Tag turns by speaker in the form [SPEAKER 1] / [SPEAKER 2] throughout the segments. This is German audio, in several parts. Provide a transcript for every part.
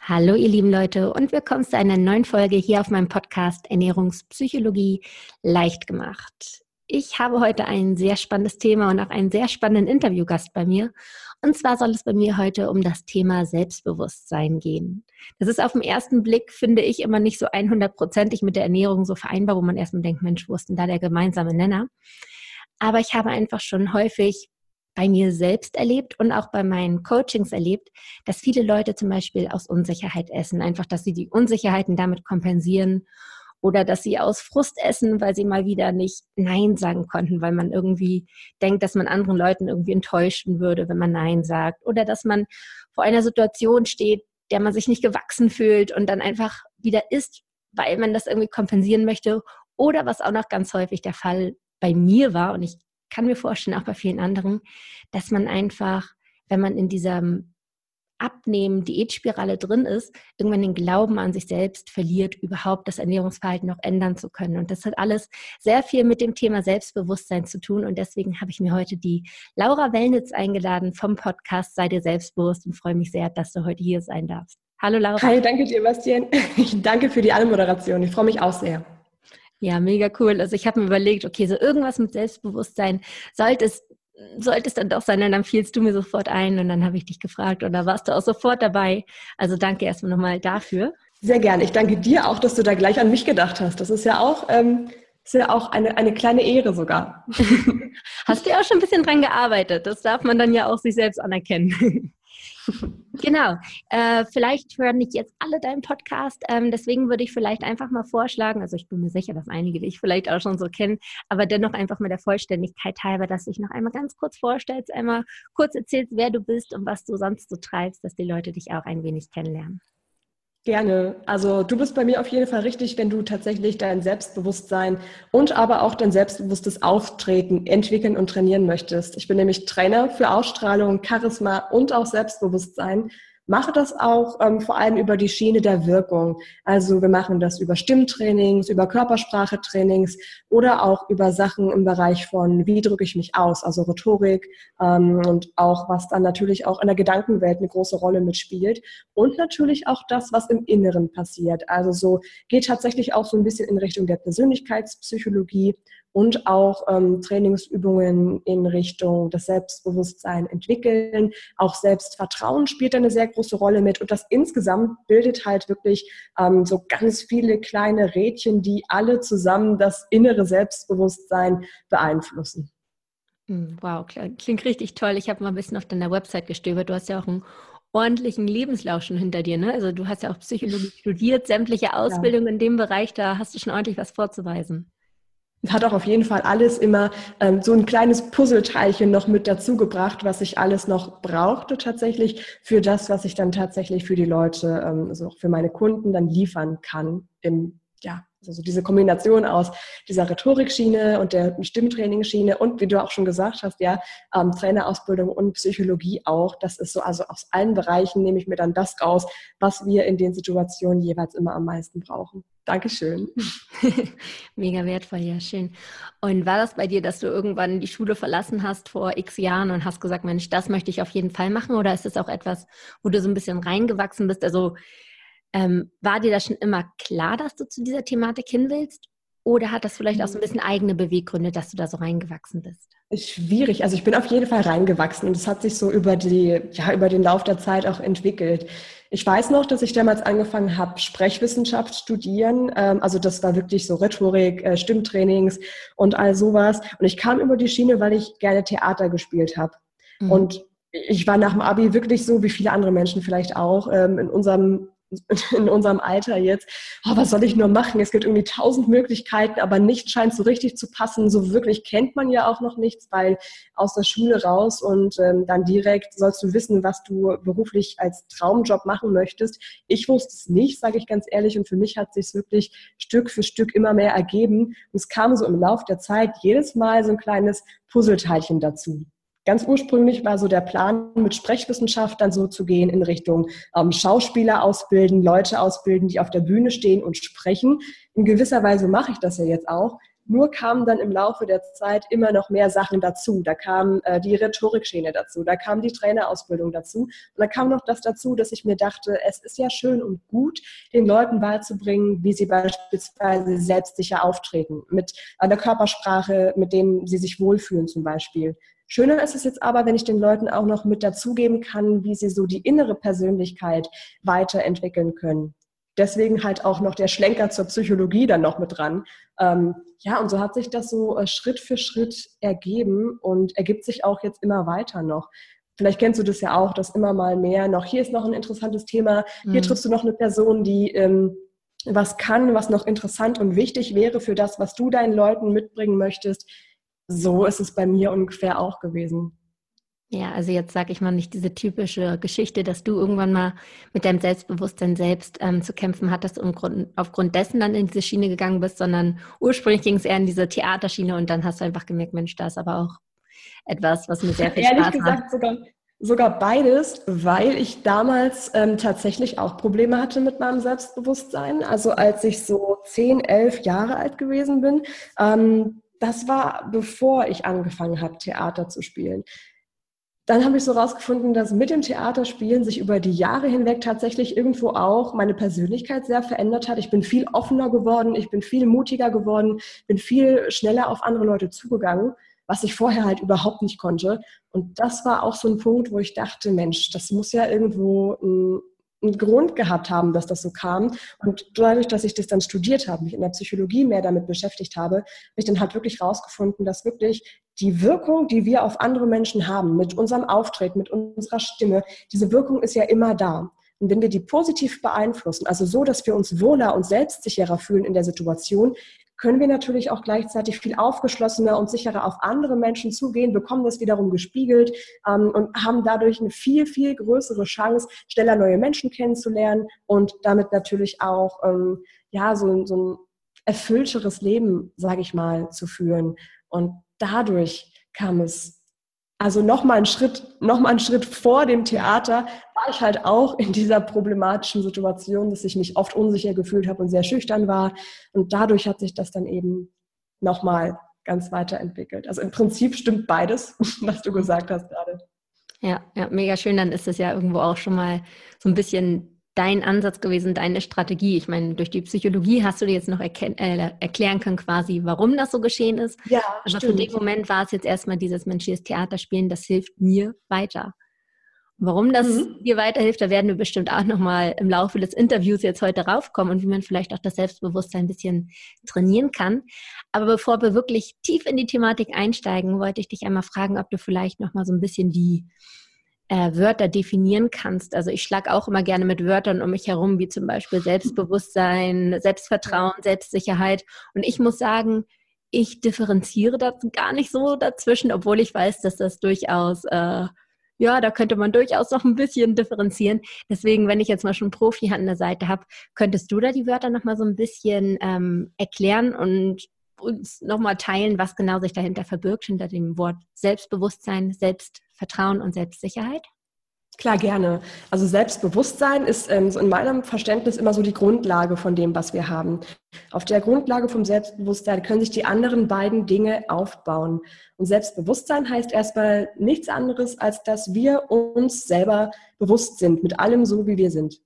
[SPEAKER 1] Hallo ihr lieben Leute und willkommen zu einer neuen Folge hier auf meinem Podcast Ernährungspsychologie leicht gemacht. Ich habe heute ein sehr spannendes Thema und auch einen sehr spannenden Interviewgast bei mir. Und zwar soll es bei mir heute um das Thema Selbstbewusstsein gehen. Das ist auf den ersten Blick, finde ich, immer nicht so 100%ig mit der Ernährung so vereinbar, wo man erstmal denkt, Mensch, wo ist denn da der gemeinsame Nenner? Aber ich habe einfach schon häufig bei mir selbst erlebt und auch bei meinen Coachings erlebt, dass viele Leute zum Beispiel aus Unsicherheit essen. Einfach, dass sie die Unsicherheiten damit kompensieren oder dass sie aus Frust essen, weil sie mal wieder nicht Nein sagen konnten, weil man irgendwie denkt, dass man anderen Leuten irgendwie enttäuschen würde, wenn man Nein sagt. Oder dass man vor einer Situation steht, der man sich nicht gewachsen fühlt und dann einfach wieder isst, weil man das irgendwie kompensieren möchte. Oder was auch noch ganz häufig der Fall bei mir war, und ich kann mir vorstellen, auch bei vielen anderen, dass man einfach, wenn man in dieser Abnehmen-Diätspirale drin ist, irgendwann den Glauben an sich selbst verliert, überhaupt das Ernährungsverhalten noch ändern zu können. Und das hat alles sehr viel mit dem Thema Selbstbewusstsein zu tun. Und deswegen habe ich mir heute die Laura Wellnitz eingeladen vom Podcast Sei dir selbstbewusst und freue mich sehr, dass du heute hier sein darfst. Hallo Laura.
[SPEAKER 2] Hi, danke dir, Bastian. Ich danke für die Anmoderation. Ich freue mich auch sehr.
[SPEAKER 1] Ja, mega cool. Also ich habe mir überlegt, okay, so irgendwas mit Selbstbewusstsein sollte es dann doch sein. Und dann fielst du mir sofort ein und dann habe ich dich gefragt und da warst du auch sofort dabei. Also danke erstmal nochmal dafür.
[SPEAKER 2] Sehr gerne. Ich danke dir auch, dass du da gleich an mich gedacht hast. Das ist ja auch eine kleine Ehre sogar.
[SPEAKER 1] Hast du ja auch schon ein bisschen dran gearbeitet. Das darf man dann ja auch sich selbst anerkennen. Genau. Vielleicht hören nicht jetzt alle deinen Podcast. Deswegen würde ich vielleicht einfach mal vorschlagen, also ich bin mir sicher, dass einige dich vielleicht auch schon so kennen, aber dennoch einfach mal der Vollständigkeit halber, dass du dich noch einmal ganz kurz vorstellst, einmal kurz erzählst, wer du bist und was du sonst so treibst, dass die Leute dich auch ein wenig kennenlernen.
[SPEAKER 2] Gerne. Also du bist bei mir auf jeden Fall richtig, wenn du tatsächlich dein Selbstbewusstsein und aber auch dein selbstbewusstes Auftreten entwickeln und trainieren möchtest. Ich bin nämlich Trainer für Ausstrahlung, Charisma und auch Selbstbewusstsein. Mache das auch vor allem über die Schiene der Wirkung. Also wir machen das über Stimmtrainings, über Körpersprachetrainings oder auch über Sachen im Bereich von wie drücke ich mich aus, also Rhetorik und auch was dann natürlich auch in der Gedankenwelt eine große Rolle mitspielt und natürlich auch das, was im Inneren passiert. Also so geht tatsächlich auch so ein bisschen in Richtung der Persönlichkeitspsychologie und auch Trainingsübungen in Richtung das Selbstbewusstsein entwickeln. Auch Selbstvertrauen spielt eine sehr große Rolle mit. Und das insgesamt bildet halt wirklich so ganz viele kleine Rädchen, die alle zusammen das innere Selbstbewusstsein beeinflussen.
[SPEAKER 1] Wow, klingt richtig toll. Ich habe mal ein bisschen auf deiner Website gestöbert. Du hast ja auch einen ordentlichen Lebenslauf schon hinter dir, ne? Also du hast ja auch Psychologie studiert, sämtliche Ausbildung in dem Bereich, da hast du schon ordentlich was vorzuweisen.
[SPEAKER 2] Hat auch auf jeden Fall alles immer so ein kleines Puzzleteilchen noch mit dazu gebracht, was ich alles noch brauchte tatsächlich für das, was ich dann tatsächlich für die Leute, also auch für meine Kunden dann liefern kann also diese Kombination aus dieser Rhetorikschiene und der Stimmtrainingsschiene und wie du auch schon gesagt hast, Trainerausbildung und Psychologie auch. Das ist so, also aus allen Bereichen nehme ich mir dann das raus, was wir in den Situationen jeweils immer am meisten brauchen. Dankeschön.
[SPEAKER 1] Mega wertvoll, ja, schön. Und war das bei dir, dass du irgendwann die Schule verlassen hast vor x Jahren und hast gesagt, Mensch, das möchte ich auf jeden Fall machen? Oder ist es auch etwas, wo du so ein bisschen reingewachsen bist? Also war dir das schon immer klar, dass du zu dieser Thematik hin willst? Oder hat das vielleicht auch so ein bisschen eigene Beweggründe, dass du da so reingewachsen bist?
[SPEAKER 2] Schwierig. Also ich bin auf jeden Fall reingewachsen und es hat sich so über den Lauf der Zeit auch entwickelt. Ich weiß noch, dass ich damals angefangen habe, Sprechwissenschaft studieren. Also das war wirklich so Rhetorik, Stimmtrainings und all sowas. Und ich kam über die Schiene, weil ich gerne Theater gespielt habe. Mhm. Und ich war nach dem Abi wirklich so, wie viele andere Menschen vielleicht auch, in unserem Alter jetzt, was soll ich nur machen? Es gibt irgendwie 1000 Möglichkeiten, aber nichts scheint so richtig zu passen. So wirklich kennt man ja auch noch nichts, weil aus der Schule raus und dann direkt sollst du wissen, was du beruflich als Traumjob machen möchtest. Ich wusste es nicht, sage ich ganz ehrlich, und für mich hat es sich wirklich Stück für Stück immer mehr ergeben. Und es kam so im Lauf der Zeit jedes Mal so ein kleines Puzzleteilchen dazu. Ganz ursprünglich war so der Plan, mit Sprechwissenschaft dann so zu gehen in Richtung Schauspieler ausbilden, Leute ausbilden, die auf der Bühne stehen und sprechen. In gewisser Weise mache ich das ja jetzt auch. Nur kamen dann im Laufe der Zeit immer noch mehr Sachen dazu. Da kam die Rhetorikschiene dazu, da kam die Trainerausbildung dazu. Und dann kam noch das dazu, dass ich mir dachte, es ist ja schön und gut, den Leuten beizubringen, wie sie beispielsweise selbstsicher auftreten, mit einer Körpersprache, mit dem sie sich wohlfühlen zum Beispiel. Schöner ist es jetzt aber, wenn ich den Leuten auch noch mit dazugeben kann, wie sie so die innere Persönlichkeit weiterentwickeln können. Deswegen halt auch noch der Schlenker zur Psychologie dann noch mit dran. Ja, und so hat sich das so Schritt für Schritt ergeben und ergibt sich auch jetzt immer weiter noch. Vielleicht kennst du das ja auch, dass immer mal mehr noch, hier ist noch ein interessantes Thema, hier triffst du noch eine Person, die was kann, was noch interessant und wichtig wäre für das, was du deinen Leuten mitbringen möchtest. So ist es bei mir ungefähr auch gewesen.
[SPEAKER 1] Ja, also jetzt sage ich mal nicht diese typische Geschichte, dass du irgendwann mal mit deinem Selbstbewusstsein selbst zu kämpfen hattest und aufgrund dessen dann in diese Schiene gegangen bist, sondern ursprünglich ging es eher in diese Theaterschiene und dann hast du einfach gemerkt, Mensch, da ist aber auch etwas, was mir sehr viel Spaß macht.
[SPEAKER 2] Ehrlich gesagt sogar beides, weil ich damals tatsächlich auch Probleme hatte mit meinem Selbstbewusstsein. Also als ich so 10, 11 Jahre alt gewesen bin, das war bevor ich angefangen habe, Theater zu spielen. Dann habe ich so rausgefunden, dass mit dem Theaterspielen sich über die Jahre hinweg tatsächlich irgendwo auch meine Persönlichkeit sehr verändert hat. Ich bin viel offener geworden, ich bin viel mutiger geworden, bin viel schneller auf andere Leute zugegangen, was ich vorher halt überhaupt nicht konnte. Und das war auch so ein Punkt, wo ich dachte, Mensch, das muss ja irgendwo einen Grund gehabt haben, dass das so kam. Und dadurch, dass ich das dann studiert habe, mich in der Psychologie mehr damit beschäftigt habe ich dann halt wirklich rausgefunden, dass wirklich die Wirkung, die wir auf andere Menschen haben, mit unserem Auftreten, mit unserer Stimme, diese Wirkung ist ja immer da. Und wenn wir die positiv beeinflussen, also so, dass wir uns wohler und selbstsicherer fühlen in der Situation, können wir natürlich auch gleichzeitig viel aufgeschlossener und sicherer auf andere Menschen zugehen, bekommen das wiederum gespiegelt und haben dadurch eine viel, viel größere Chance, schneller neue Menschen kennenzulernen und damit natürlich auch so ein erfüllteres Leben, sage ich mal, zu führen. Und dadurch kam es, also nochmal einen Schritt vor dem Theater, war ich halt auch in dieser problematischen Situation, dass ich mich oft unsicher gefühlt habe und sehr schüchtern war. Und dadurch hat sich das dann eben nochmal ganz weiterentwickelt. Also im Prinzip stimmt beides, was du gesagt hast gerade.
[SPEAKER 1] Ja, mega schön. Dann ist es ja irgendwo auch schon mal so ein bisschen dein Ansatz gewesen, deine Strategie. Ich meine, durch die Psychologie hast du dir jetzt noch erklären können quasi, warum das so geschehen ist.
[SPEAKER 2] Ja,
[SPEAKER 1] aber für den Moment war es jetzt erstmal dieses menschliches Theaterspielen, das hilft mir weiter. Und warum das dir weiterhilft, da werden wir bestimmt auch nochmal im Laufe des Interviews jetzt heute raufkommen und wie man vielleicht auch das Selbstbewusstsein ein bisschen trainieren kann. Aber bevor wir wirklich tief in die Thematik einsteigen, wollte ich dich einmal fragen, ob du vielleicht nochmal so ein bisschen die Wörter definieren kannst. Also ich schlage auch immer gerne mit Wörtern um mich herum, wie zum Beispiel Selbstbewusstsein, Selbstvertrauen, Selbstsicherheit. Und ich muss sagen, ich differenziere das gar nicht so dazwischen, obwohl ich weiß, dass das durchaus, da könnte man durchaus noch ein bisschen differenzieren. Deswegen, wenn ich jetzt mal schon einen Profi an der Seite habe, könntest du da die Wörter nochmal so ein bisschen erklären und uns nochmal teilen, was genau sich dahinter verbirgt, hinter dem Wort Selbstbewusstsein, Selbstvertrauen und Selbstsicherheit?
[SPEAKER 2] Klar, gerne. Also Selbstbewusstsein ist so in meinem Verständnis immer so die Grundlage von dem, was wir haben. Auf der Grundlage vom Selbstbewusstsein können sich die anderen beiden Dinge aufbauen. Und Selbstbewusstsein heißt erstmal nichts anderes, als dass wir uns selber bewusst sind, mit allem so, wie wir sind.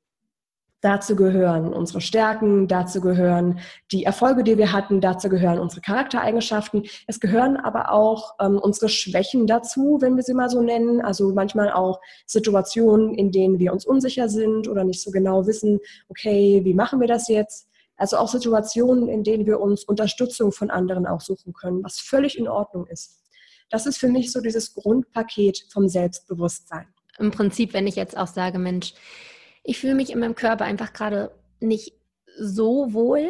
[SPEAKER 2] Dazu gehören unsere Stärken, dazu gehören die Erfolge, die wir hatten, dazu gehören unsere Charaktereigenschaften. Es gehören aber auch unsere Schwächen dazu, wenn wir sie mal so nennen. Also manchmal auch Situationen, in denen wir uns unsicher sind oder nicht so genau wissen, okay, wie machen wir das jetzt? Also auch Situationen, in denen wir uns Unterstützung von anderen auch suchen können, was völlig in Ordnung ist. Das ist für mich so dieses Grundpaket vom Selbstbewusstsein.
[SPEAKER 1] Im Prinzip, wenn ich jetzt auch sage, Mensch, ich fühle mich in meinem Körper einfach gerade nicht so wohl,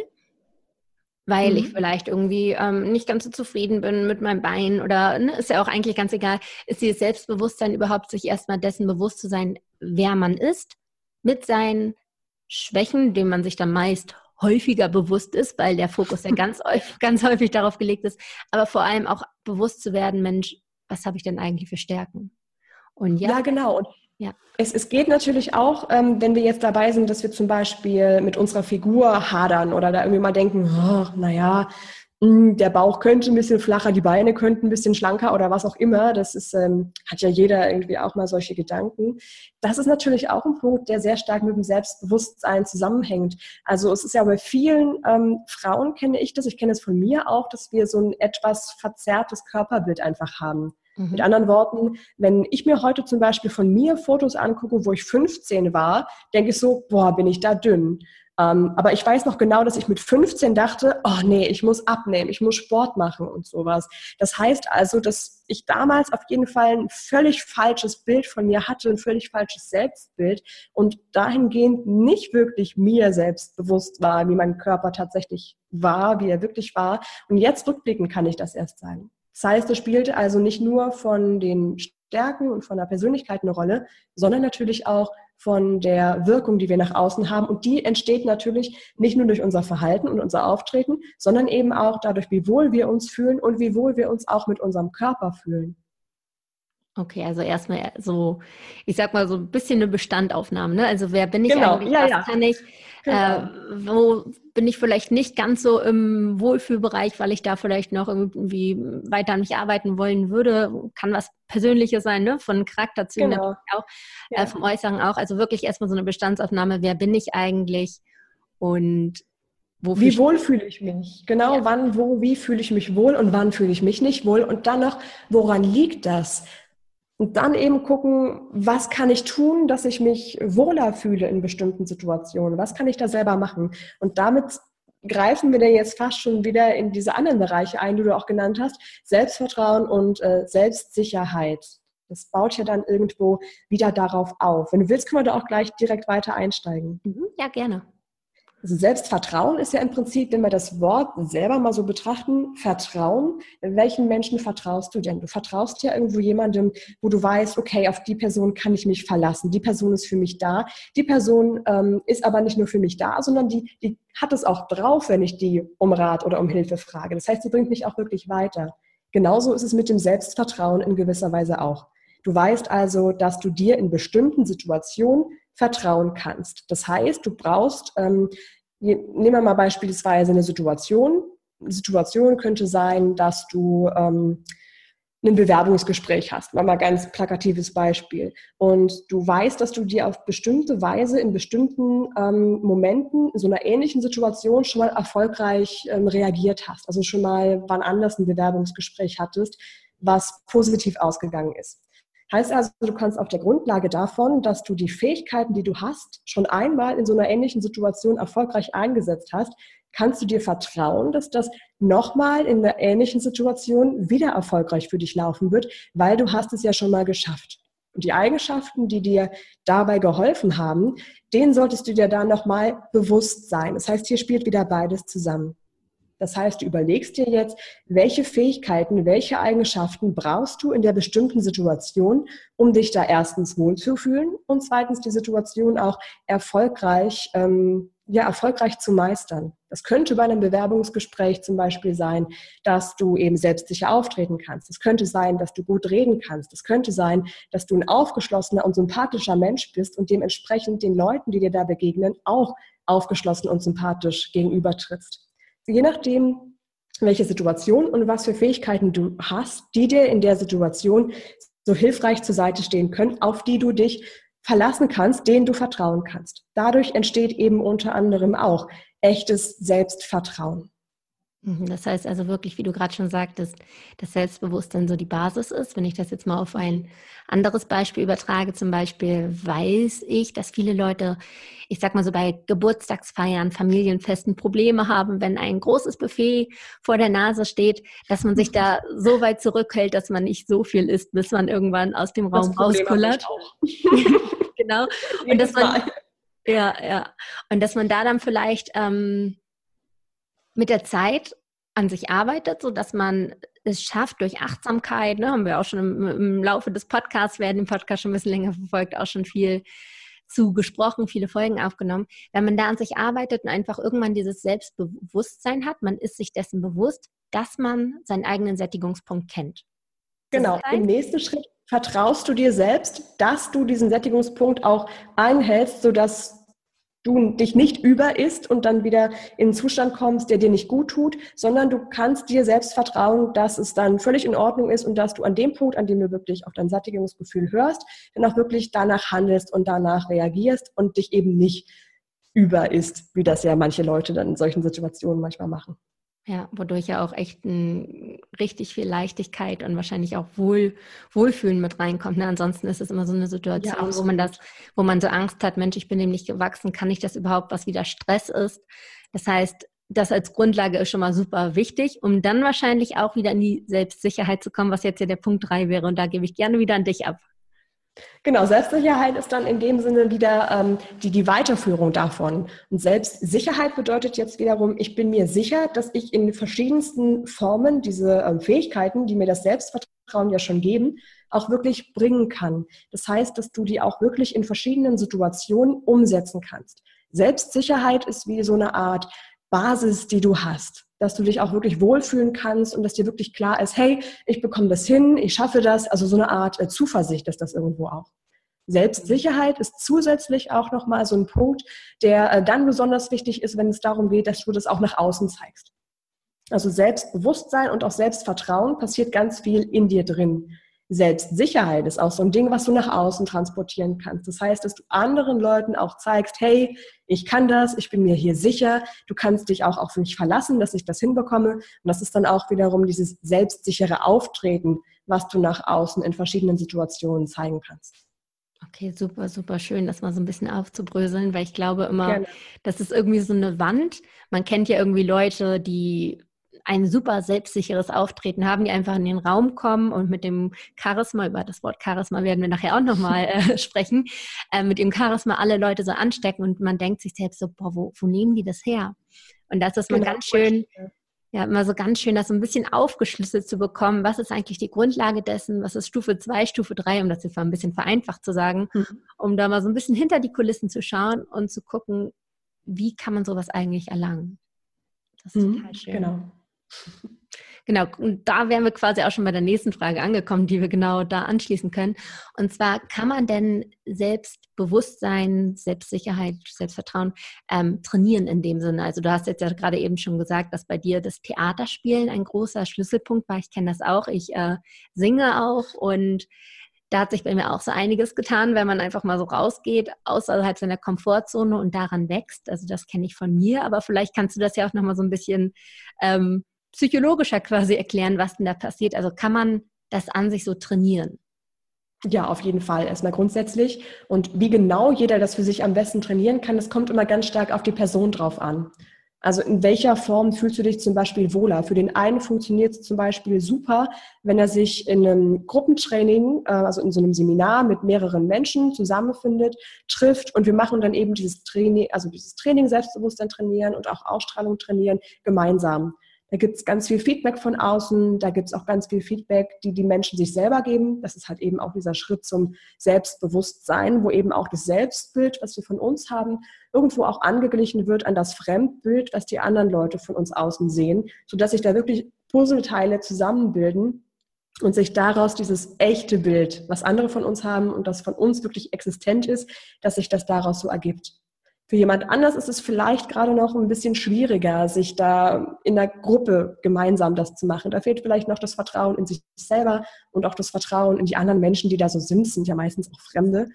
[SPEAKER 1] weil ich vielleicht irgendwie nicht ganz so zufrieden bin mit meinem Bein oder ist ja auch eigentlich ganz egal, ist dieses Selbstbewusstsein überhaupt, sich erstmal dessen bewusst zu sein, wer man ist, mit seinen Schwächen, denen man sich dann meist häufiger bewusst ist, weil der Fokus ja ganz häufig darauf gelegt ist, aber vor allem auch bewusst zu werden, Mensch, was habe ich denn eigentlich für Stärken? Und
[SPEAKER 2] ja, genau. Und
[SPEAKER 1] ja.
[SPEAKER 2] Es geht natürlich auch, wenn wir jetzt dabei sind, dass wir zum Beispiel mit unserer Figur hadern oder da irgendwie mal denken, Der Bauch könnte ein bisschen flacher, die Beine könnten ein bisschen schlanker oder was auch immer. Das ist, hat ja jeder irgendwie auch mal solche Gedanken. Das ist natürlich auch ein Punkt, der sehr stark mit dem Selbstbewusstsein zusammenhängt. Also es ist ja bei vielen Frauen, kenne ich kenne es von mir auch, dass wir so ein etwas verzerrtes Körperbild einfach haben. Mit anderen Worten, wenn ich mir heute zum Beispiel von mir Fotos angucke, wo ich 15 war, denke ich so, boah, bin ich da dünn. Aber ich weiß noch genau, dass ich mit 15 dachte, oh nee, ich muss abnehmen, ich muss Sport machen und sowas. Das heißt also, dass ich damals auf jeden Fall ein völlig falsches Bild von mir hatte, ein völlig falsches Selbstbild und dahingehend nicht wirklich mir selbst bewusst war, wie mein Körper tatsächlich war, wie er wirklich war. Und jetzt rückblickend kann ich das erst sagen. Das heißt, es spielte also nicht nur von den Stärken und von der Persönlichkeit eine Rolle, sondern natürlich auch von der Wirkung, die wir nach außen haben. Und die entsteht natürlich nicht nur durch unser Verhalten und unser Auftreten, sondern eben auch dadurch, wie wohl wir uns fühlen und wie wohl wir uns auch mit unserem Körper fühlen.
[SPEAKER 1] Okay, also erstmal so, ich sag mal so ein bisschen eine Bestandaufnahme, ne? Also wer bin ich
[SPEAKER 2] Genau,
[SPEAKER 1] eigentlich,
[SPEAKER 2] ja,
[SPEAKER 1] was
[SPEAKER 2] ja.
[SPEAKER 1] kann ich,
[SPEAKER 2] Genau.
[SPEAKER 1] wo bin ich vielleicht nicht ganz so im Wohlfühlbereich, weil ich da vielleicht noch irgendwie weiter an mich arbeiten wollen würde, kann was Persönliches sein, ne? Von Charakterzügen
[SPEAKER 2] Genau.
[SPEAKER 1] natürlich auch,
[SPEAKER 2] Ja.
[SPEAKER 1] vom Äußeren auch, also wirklich erstmal so eine Bestandsaufnahme, wer bin ich eigentlich und wofür
[SPEAKER 2] Wie wohl fühle ich mich? Genau,
[SPEAKER 1] ja.
[SPEAKER 2] wann, wo, wie fühle ich mich wohl und wann fühle ich mich nicht wohl? Und dann noch, woran liegt das? Und dann eben gucken, was kann ich tun, dass ich mich wohler fühle in bestimmten Situationen? Was kann ich da selber machen? Und damit greifen wir dann jetzt fast schon wieder in diese anderen Bereiche ein, die du auch genannt hast. Selbstvertrauen und Selbstsicherheit. Das baut ja dann irgendwo wieder darauf auf. Wenn du willst, können wir da auch gleich direkt weiter einsteigen.
[SPEAKER 1] Ja, gerne.
[SPEAKER 2] Also Selbstvertrauen ist ja im Prinzip, wenn wir das Wort selber mal so betrachten, Vertrauen. Welchen Menschen vertraust du denn? Du vertraust ja irgendwo jemandem, wo du weißt, okay, auf die Person kann ich mich verlassen. Die Person ist für mich da. Die Person ist aber nicht nur für mich da, sondern die hat es auch drauf, wenn ich die um Rat oder um Hilfe frage. Das heißt, sie bringt mich auch wirklich weiter. Genauso ist es mit dem Selbstvertrauen in gewisser Weise auch. Du weißt also, dass du dir in bestimmten Situationen vertrauen kannst. Das heißt, du brauchst, nehmen wir mal beispielsweise eine Situation. Eine Situation könnte sein, dass du ein Bewerbungsgespräch hast. Mal ein ganz plakatives Beispiel. Und du weißt, dass du dir auf bestimmte Weise in bestimmten Momenten in so einer ähnlichen Situation schon mal erfolgreich reagiert hast. Also schon mal wann anders ein Bewerbungsgespräch hattest, was positiv ausgegangen ist. Heißt also, du kannst auf der Grundlage davon, dass du die Fähigkeiten, die du hast, schon einmal in so einer ähnlichen Situation erfolgreich eingesetzt hast, kannst du dir vertrauen, dass das nochmal in einer ähnlichen Situation wieder erfolgreich für dich laufen wird, weil du hast es ja schon mal geschafft. Und die Eigenschaften, die dir dabei geholfen haben, denen solltest du dir dann nochmal bewusst sein. Das heißt, hier spielt wieder beides zusammen. Das heißt, du überlegst dir jetzt, welche Fähigkeiten, welche Eigenschaften brauchst du in der bestimmten Situation, um dich da erstens wohlzufühlen und zweitens die Situation auch erfolgreich zu meistern. Das könnte bei einem Bewerbungsgespräch zum Beispiel sein, dass du eben selbstsicher auftreten kannst. Es könnte sein, dass du gut reden kannst. Es könnte sein, dass du ein aufgeschlossener und sympathischer Mensch bist und dementsprechend den Leuten, die dir da begegnen, auch aufgeschlossen und sympathisch gegenübertrittst. Je nachdem, welche Situation und was für Fähigkeiten du hast, die dir in der Situation so hilfreich zur Seite stehen können, auf die du dich verlassen kannst, denen du vertrauen kannst. Dadurch entsteht eben unter anderem auch echtes Selbstvertrauen.
[SPEAKER 1] Das heißt also wirklich, wie du gerade schon sagtest, dass Selbstbewusstsein so die Basis ist. Wenn ich das jetzt mal auf ein anderes Beispiel übertrage, zum Beispiel weiß ich, dass viele Leute, ich sag mal so bei Geburtstagsfeiern, Familienfesten Probleme haben, wenn ein großes Buffet vor der Nase steht, dass man sich da so weit zurückhält, dass man nicht so viel isst, bis man irgendwann aus dem Raum rauskullert. Genau. Und dass man, ja. Und dass man da dann vielleicht mit der Zeit an sich arbeitet, so dass man es schafft durch Achtsamkeit, ne, haben wir auch schon im Laufe des Podcasts, wer den Podcast schon ein bisschen länger verfolgt, auch schon viel zu gesprochen, viele Folgen aufgenommen. Wenn man da an sich arbeitet und einfach irgendwann dieses Selbstbewusstsein hat, man ist sich dessen bewusst, dass man seinen eigenen Sättigungspunkt kennt.
[SPEAKER 2] Genau, im nächsten Schritt vertraust du dir selbst, dass du diesen Sättigungspunkt auch einhältst, sodass du dich nicht über isst und dann wieder in einen Zustand kommst, der dir nicht gut tut, sondern du kannst dir selbst vertrauen, dass es dann völlig in Ordnung ist und dass du an dem Punkt, an dem du wirklich auf dein Sättigungsgefühl hörst, dann auch wirklich danach handelst und danach reagierst und dich eben nicht über isst, wie das ja manche Leute dann in solchen Situationen manchmal machen.
[SPEAKER 1] Ja, wodurch ja auch echt richtig viel Leichtigkeit und wahrscheinlich auch Wohlfühlen mit reinkommt. Ne? Ansonsten ist es immer so eine Situation, wo man so Angst hat, Mensch, ich bin dem nicht gewachsen, kann ich das überhaupt, was wieder Stress ist? Das heißt, das als Grundlage ist schon mal super wichtig, um dann wahrscheinlich auch wieder in die Selbstsicherheit zu kommen, was jetzt ja der Punkt 3 wäre. Und da gebe ich gerne wieder an dich ab.
[SPEAKER 2] Genau, Selbstsicherheit ist dann in dem Sinne wieder die Weiterführung davon. Und Selbstsicherheit bedeutet jetzt wiederum, ich bin mir sicher, dass ich in verschiedensten Formen diese Fähigkeiten, die mir das Selbstvertrauen ja schon geben, auch wirklich bringen kann. Das heißt, dass du die auch wirklich in verschiedenen Situationen umsetzen kannst. Selbstsicherheit ist wie so eine Art Basis, die du hast, dass du dich auch wirklich wohlfühlen kannst und dass dir wirklich klar ist, hey, ich bekomme das hin, ich schaffe das, also so eine Art Zuversicht ist das irgendwo auch. Selbstsicherheit ist zusätzlich auch nochmal so ein Punkt, der dann besonders wichtig ist, wenn es darum geht, dass du das auch nach außen zeigst. Also Selbstbewusstsein und auch Selbstvertrauen passiert ganz viel in dir drin. Selbstsicherheit ist auch so ein Ding, was du nach außen transportieren kannst. Das heißt, dass du anderen Leuten auch zeigst, hey, ich kann das, ich bin mir hier sicher, du kannst dich auch auf mich verlassen, dass ich das hinbekomme. Und das ist dann auch wiederum dieses selbstsichere Auftreten, was du nach außen in verschiedenen Situationen zeigen kannst.
[SPEAKER 1] Okay, super, super schön, das mal so ein bisschen aufzubröseln, weil ich glaube immer, das ist irgendwie so eine Wand. Man kennt ja irgendwie Leute, die ein super selbstsicheres Auftreten haben, die einfach in den Raum kommen und mit dem Charisma, über das Wort Charisma werden wir nachher auch nochmal sprechen, mit dem Charisma alle Leute so anstecken und man denkt sich selbst so, boah, wo nehmen die das her? Und das ist mal ganz schön, ja, immer so ganz schön, das so ein bisschen aufgeschlüsselt zu bekommen, was ist eigentlich die Grundlage dessen, was ist Stufe 2, Stufe 3, um das jetzt mal ein bisschen vereinfacht zu sagen, um da mal so ein bisschen hinter die Kulissen zu schauen und zu gucken, wie kann man sowas eigentlich erlangen. Das ist total schön. Genau, und da wären wir quasi auch schon bei der nächsten Frage angekommen, die wir genau da anschließen können. Und zwar, kann man denn Selbstbewusstsein, Selbstsicherheit, Selbstvertrauen trainieren in dem Sinne? Also du hast jetzt ja gerade eben schon gesagt, dass bei dir das Theaterspielen ein großer Schlüsselpunkt war. Ich kenne das auch, ich singe auch und da hat sich bei mir auch so einiges getan, wenn man einfach mal so rausgeht, außerhalb seiner Komfortzone und daran wächst. Also das kenne ich von mir, aber vielleicht kannst du das ja auch nochmal so ein bisschen psychologischer quasi erklären, was denn da passiert. Also kann man das an sich so trainieren?
[SPEAKER 2] Ja, auf jeden Fall. Erstmal grundsätzlich. Und wie genau jeder das für sich am besten trainieren kann, das kommt immer ganz stark auf die Person drauf an. Also in welcher Form fühlst du dich zum Beispiel wohler? Für den einen funktioniert es zum Beispiel super, wenn er sich in einem Gruppentraining, also in so einem Seminar mit mehreren Menschen zusammenfindet, trifft und wir machen dann eben dieses Training Selbstbewusstsein trainieren und auch Ausstrahlung trainieren gemeinsam. Da gibt es ganz viel Feedback von außen, da gibt es auch ganz viel Feedback, die Menschen sich selber geben. Das ist halt eben auch dieser Schritt zum Selbstbewusstsein, wo eben auch das Selbstbild, was wir von uns haben, irgendwo auch angeglichen wird an das Fremdbild, was die anderen Leute von uns außen sehen, sodass sich da wirklich Puzzleteile zusammenbilden und sich daraus dieses echte Bild, was andere von uns haben und das von uns wirklich existent ist, dass sich das daraus so ergibt. Für jemand anders ist es vielleicht gerade noch ein bisschen schwieriger, sich da in der Gruppe gemeinsam das zu machen. Da fehlt vielleicht noch das Vertrauen in sich selber und auch das Vertrauen in die anderen Menschen, die da so sind ja meistens auch Fremde.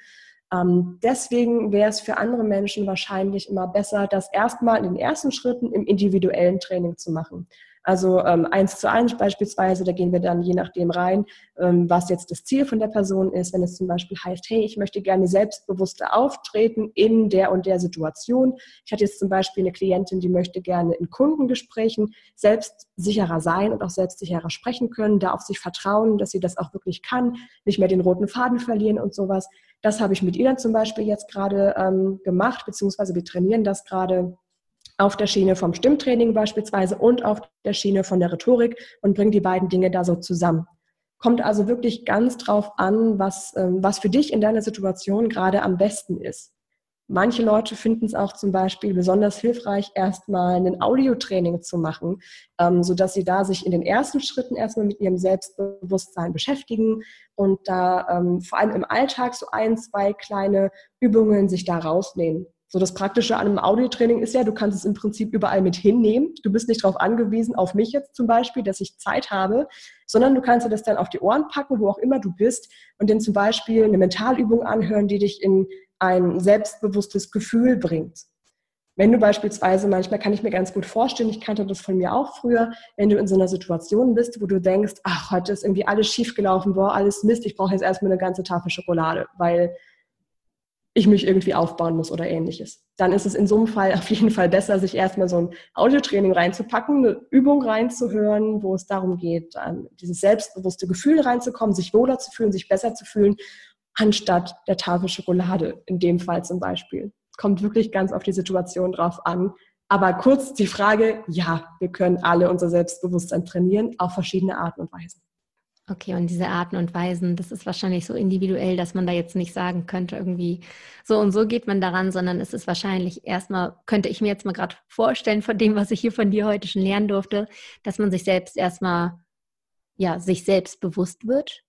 [SPEAKER 2] Deswegen wäre es für andere Menschen wahrscheinlich immer besser, das erstmal in den ersten Schritten im individuellen Training zu machen. Also 1:1 beispielsweise, da gehen wir dann je nachdem rein, was jetzt das Ziel von der Person ist. Wenn es zum Beispiel heißt, hey, ich möchte gerne selbstbewusster auftreten in der und der Situation. Ich hatte jetzt zum Beispiel eine Klientin, die möchte gerne in Kundengesprächen selbstsicherer sein und auch selbstsicherer sprechen können, da auf sich vertrauen, dass sie das auch wirklich kann, nicht mehr den roten Faden verlieren und sowas. Das habe ich mit ihr dann zum Beispiel jetzt gerade gemacht, beziehungsweise wir trainieren das gerade auf der Schiene vom Stimmtraining beispielsweise und auf der Schiene von der Rhetorik und bringen die beiden Dinge da so zusammen. Kommt also wirklich ganz drauf an, was für dich in deiner Situation gerade am besten ist. Manche Leute finden es auch zum Beispiel besonders hilfreich, erstmal ein Audiotraining zu machen, sodass sie da sich in den ersten Schritten erstmal mit ihrem Selbstbewusstsein beschäftigen und da vor allem im Alltag so 1, 2 kleine Übungen sich da rausnehmen. So, das Praktische an einem Audiotraining ist ja, du kannst es im Prinzip überall mit hinnehmen. Du bist nicht darauf angewiesen, auf mich jetzt zum Beispiel, dass ich Zeit habe, sondern du kannst dir das dann auf die Ohren packen, wo auch immer du bist und dann zum Beispiel eine Mentalübung anhören, die dich in ein selbstbewusstes Gefühl bringt. Wenn du beispielsweise, manchmal kann ich mir ganz gut vorstellen, ich kannte das von mir auch früher, wenn du in so einer Situation bist, wo du denkst, ach, heute ist irgendwie alles schiefgelaufen, boah, alles Mist, ich brauche jetzt erstmal eine ganze Tafel Schokolade, weil ich mich irgendwie aufbauen muss oder ähnliches. Dann ist es in so einem Fall auf jeden Fall besser, sich erstmal so ein Audiotraining reinzupacken, eine Übung reinzuhören, wo es darum geht, dieses selbstbewusste Gefühl reinzukommen, sich wohler zu fühlen, sich besser zu fühlen, anstatt der Tafel Schokolade, in dem Fall zum Beispiel. Kommt wirklich ganz auf die Situation drauf an. Aber kurz die Frage, ja, wir können alle unser Selbstbewusstsein trainieren, auf verschiedene Arten und Weisen.
[SPEAKER 1] Okay, und diese Arten und Weisen, das ist wahrscheinlich so individuell, dass man da jetzt nicht sagen könnte, irgendwie so und so geht man daran, sondern es ist wahrscheinlich erstmal, könnte ich mir jetzt mal gerade vorstellen, von dem, was ich hier von dir heute schon lernen durfte, dass man sich selbst erstmal, ja, sich selbst bewusst wird.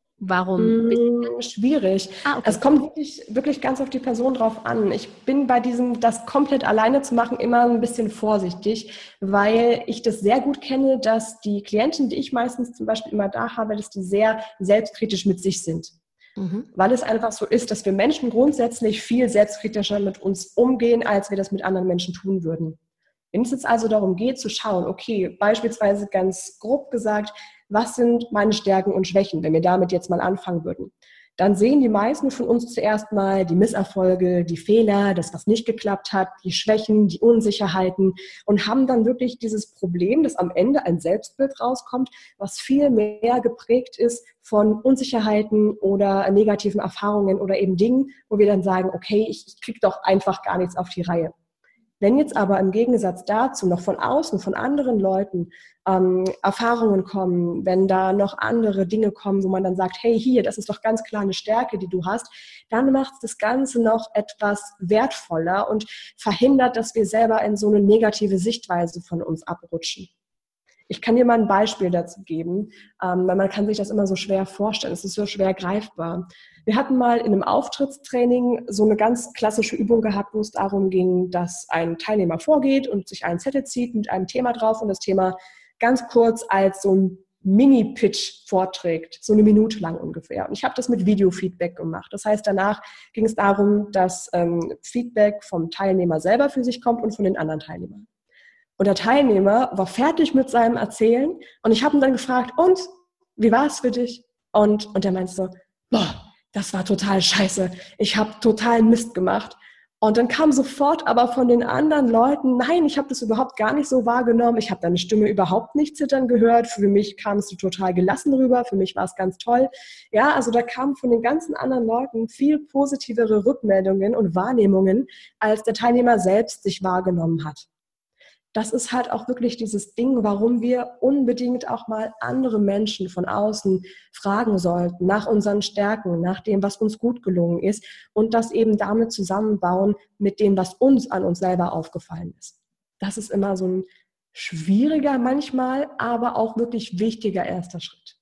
[SPEAKER 1] Warum?
[SPEAKER 2] Schwierig.
[SPEAKER 1] Okay.
[SPEAKER 2] Es kommt wirklich ganz auf die Person drauf an. Ich bin bei diesem, das komplett alleine zu machen, immer ein bisschen vorsichtig, weil ich das sehr gut kenne, dass die Klienten, die ich meistens zum Beispiel immer da habe, dass die sehr selbstkritisch mit sich sind. Weil es einfach so ist, dass wir Menschen grundsätzlich viel selbstkritischer mit uns umgehen, als wir das mit anderen Menschen tun würden. Wenn es jetzt also darum geht, zu schauen, okay, beispielsweise ganz grob gesagt, was sind meine Stärken und Schwächen, wenn wir damit jetzt mal anfangen würden, dann sehen die meisten von uns zuerst mal die Misserfolge, die Fehler, das, was nicht geklappt hat, die Schwächen, die Unsicherheiten und haben dann wirklich dieses Problem, dass am Ende ein Selbstbild rauskommt, was viel mehr geprägt ist von Unsicherheiten oder negativen Erfahrungen oder eben Dingen, wo wir dann sagen, okay, ich kriege doch einfach gar nichts auf die Reihe. Wenn jetzt aber im Gegensatz dazu noch von außen, von anderen Leuten Erfahrungen kommen, wenn da noch andere Dinge kommen, wo man dann sagt, hey, hier, das ist doch ganz klar eine Stärke, die du hast, dann macht das Ganze noch etwas wertvoller und verhindert, dass wir selber in so eine negative Sichtweise von uns abrutschen. Ich kann dir mal ein Beispiel dazu geben, weil man kann sich das immer so schwer vorstellen. Es ist so schwer greifbar. Wir hatten mal in einem Auftrittstraining so eine ganz klassische Übung gehabt, wo es darum ging, dass ein Teilnehmer vorgeht und sich einen Zettel zieht mit einem Thema drauf und das Thema ganz kurz als so ein Mini-Pitch vorträgt, so eine Minute lang ungefähr. Und ich habe das mit Video-Feedback gemacht. Das heißt, danach ging es darum, dass Feedback vom Teilnehmer selber für sich kommt und von den anderen Teilnehmern. Und der Teilnehmer war fertig mit seinem Erzählen und ich habe ihn dann gefragt, und, wie war es für dich? Und der meinte so, boah, das war total scheiße, ich habe total Mist gemacht. Und dann kam sofort aber von den anderen Leuten, nein, ich habe das überhaupt gar nicht so wahrgenommen, ich habe deine Stimme überhaupt nicht zittern gehört, für mich kamst du total gelassen rüber, für mich war es ganz toll. Ja, also da kamen von den ganzen anderen Leuten viel positivere Rückmeldungen und Wahrnehmungen, als der Teilnehmer selbst sich wahrgenommen hat. Das ist halt auch wirklich dieses Ding, warum wir unbedingt auch mal andere Menschen von außen fragen sollten, nach unseren Stärken, nach dem, was uns gut gelungen ist und das eben damit zusammenbauen mit dem, was uns an uns selber aufgefallen ist. Das ist immer so ein schwieriger manchmal, aber auch wirklich wichtiger erster Schritt.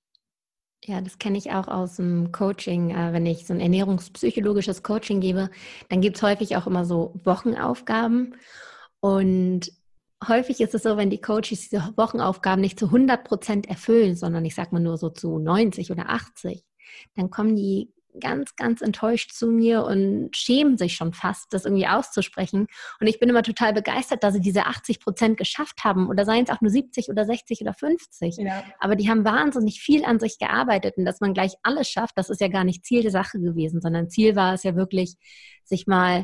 [SPEAKER 1] Ja, das kenne ich auch aus dem Coaching. Wenn ich so ein ernährungspsychologisches Coaching gebe, dann gibt es häufig auch immer so Wochenaufgaben und häufig ist es so, wenn die Coaches diese Wochenaufgaben nicht zu 100% erfüllen, sondern ich sag mal nur so zu 90 oder 80, dann kommen die ganz, ganz enttäuscht zu mir und schämen sich schon fast, das irgendwie auszusprechen. Und ich bin immer total begeistert, dass sie diese 80% geschafft haben oder seien es auch nur 70 oder 60 oder 50. Ja. Aber die haben wahnsinnig viel an sich gearbeitet und dass man gleich alles schafft, das ist ja gar nicht Ziel der Sache gewesen, sondern Ziel war es ja wirklich, sich mal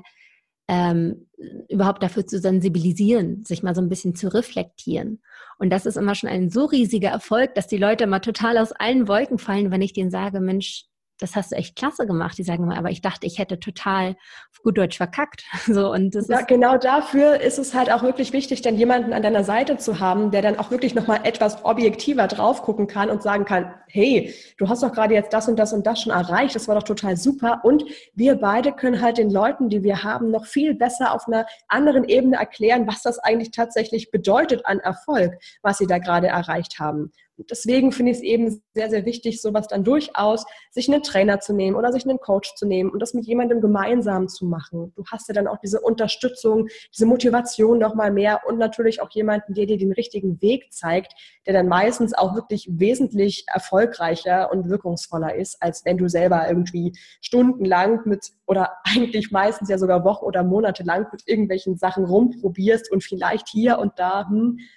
[SPEAKER 1] überhaupt dafür zu sensibilisieren, sich mal so ein bisschen zu reflektieren. Und das ist immer schon ein so riesiger Erfolg, dass die Leute mal total aus allen Wolken fallen, wenn ich denen sage, Mensch, das hast du echt klasse gemacht. Die sagen immer, aber ich dachte, ich hätte total auf gut Deutsch verkackt. So, und das
[SPEAKER 2] ja, genau dafür ist es halt auch wirklich wichtig, dann jemanden an deiner Seite zu haben, der dann auch wirklich nochmal etwas objektiver drauf gucken kann und sagen kann, hey, du hast doch gerade jetzt das und das und das schon erreicht, das war doch total super. Und wir beide können halt den Leuten, die wir haben, noch viel besser auf einer anderen Ebene erklären, was das eigentlich tatsächlich bedeutet an Erfolg, was sie da gerade erreicht haben. deswegen finde ich es eben sehr, sehr wichtig, sowas dann durchaus, sich einen Trainer zu nehmen oder sich einen Coach zu nehmen und das mit jemandem gemeinsam zu machen. Du hast ja dann auch diese Unterstützung, diese Motivation nochmal mehr und natürlich auch jemanden, der dir den richtigen Weg zeigt, der dann meistens auch wirklich wesentlich erfolgreicher und wirkungsvoller ist, als wenn du selber irgendwie stundenlang oder eigentlich meistens ja sogar Wochen oder Monate lang mit irgendwelchen Sachen rumprobierst und vielleicht hier und da,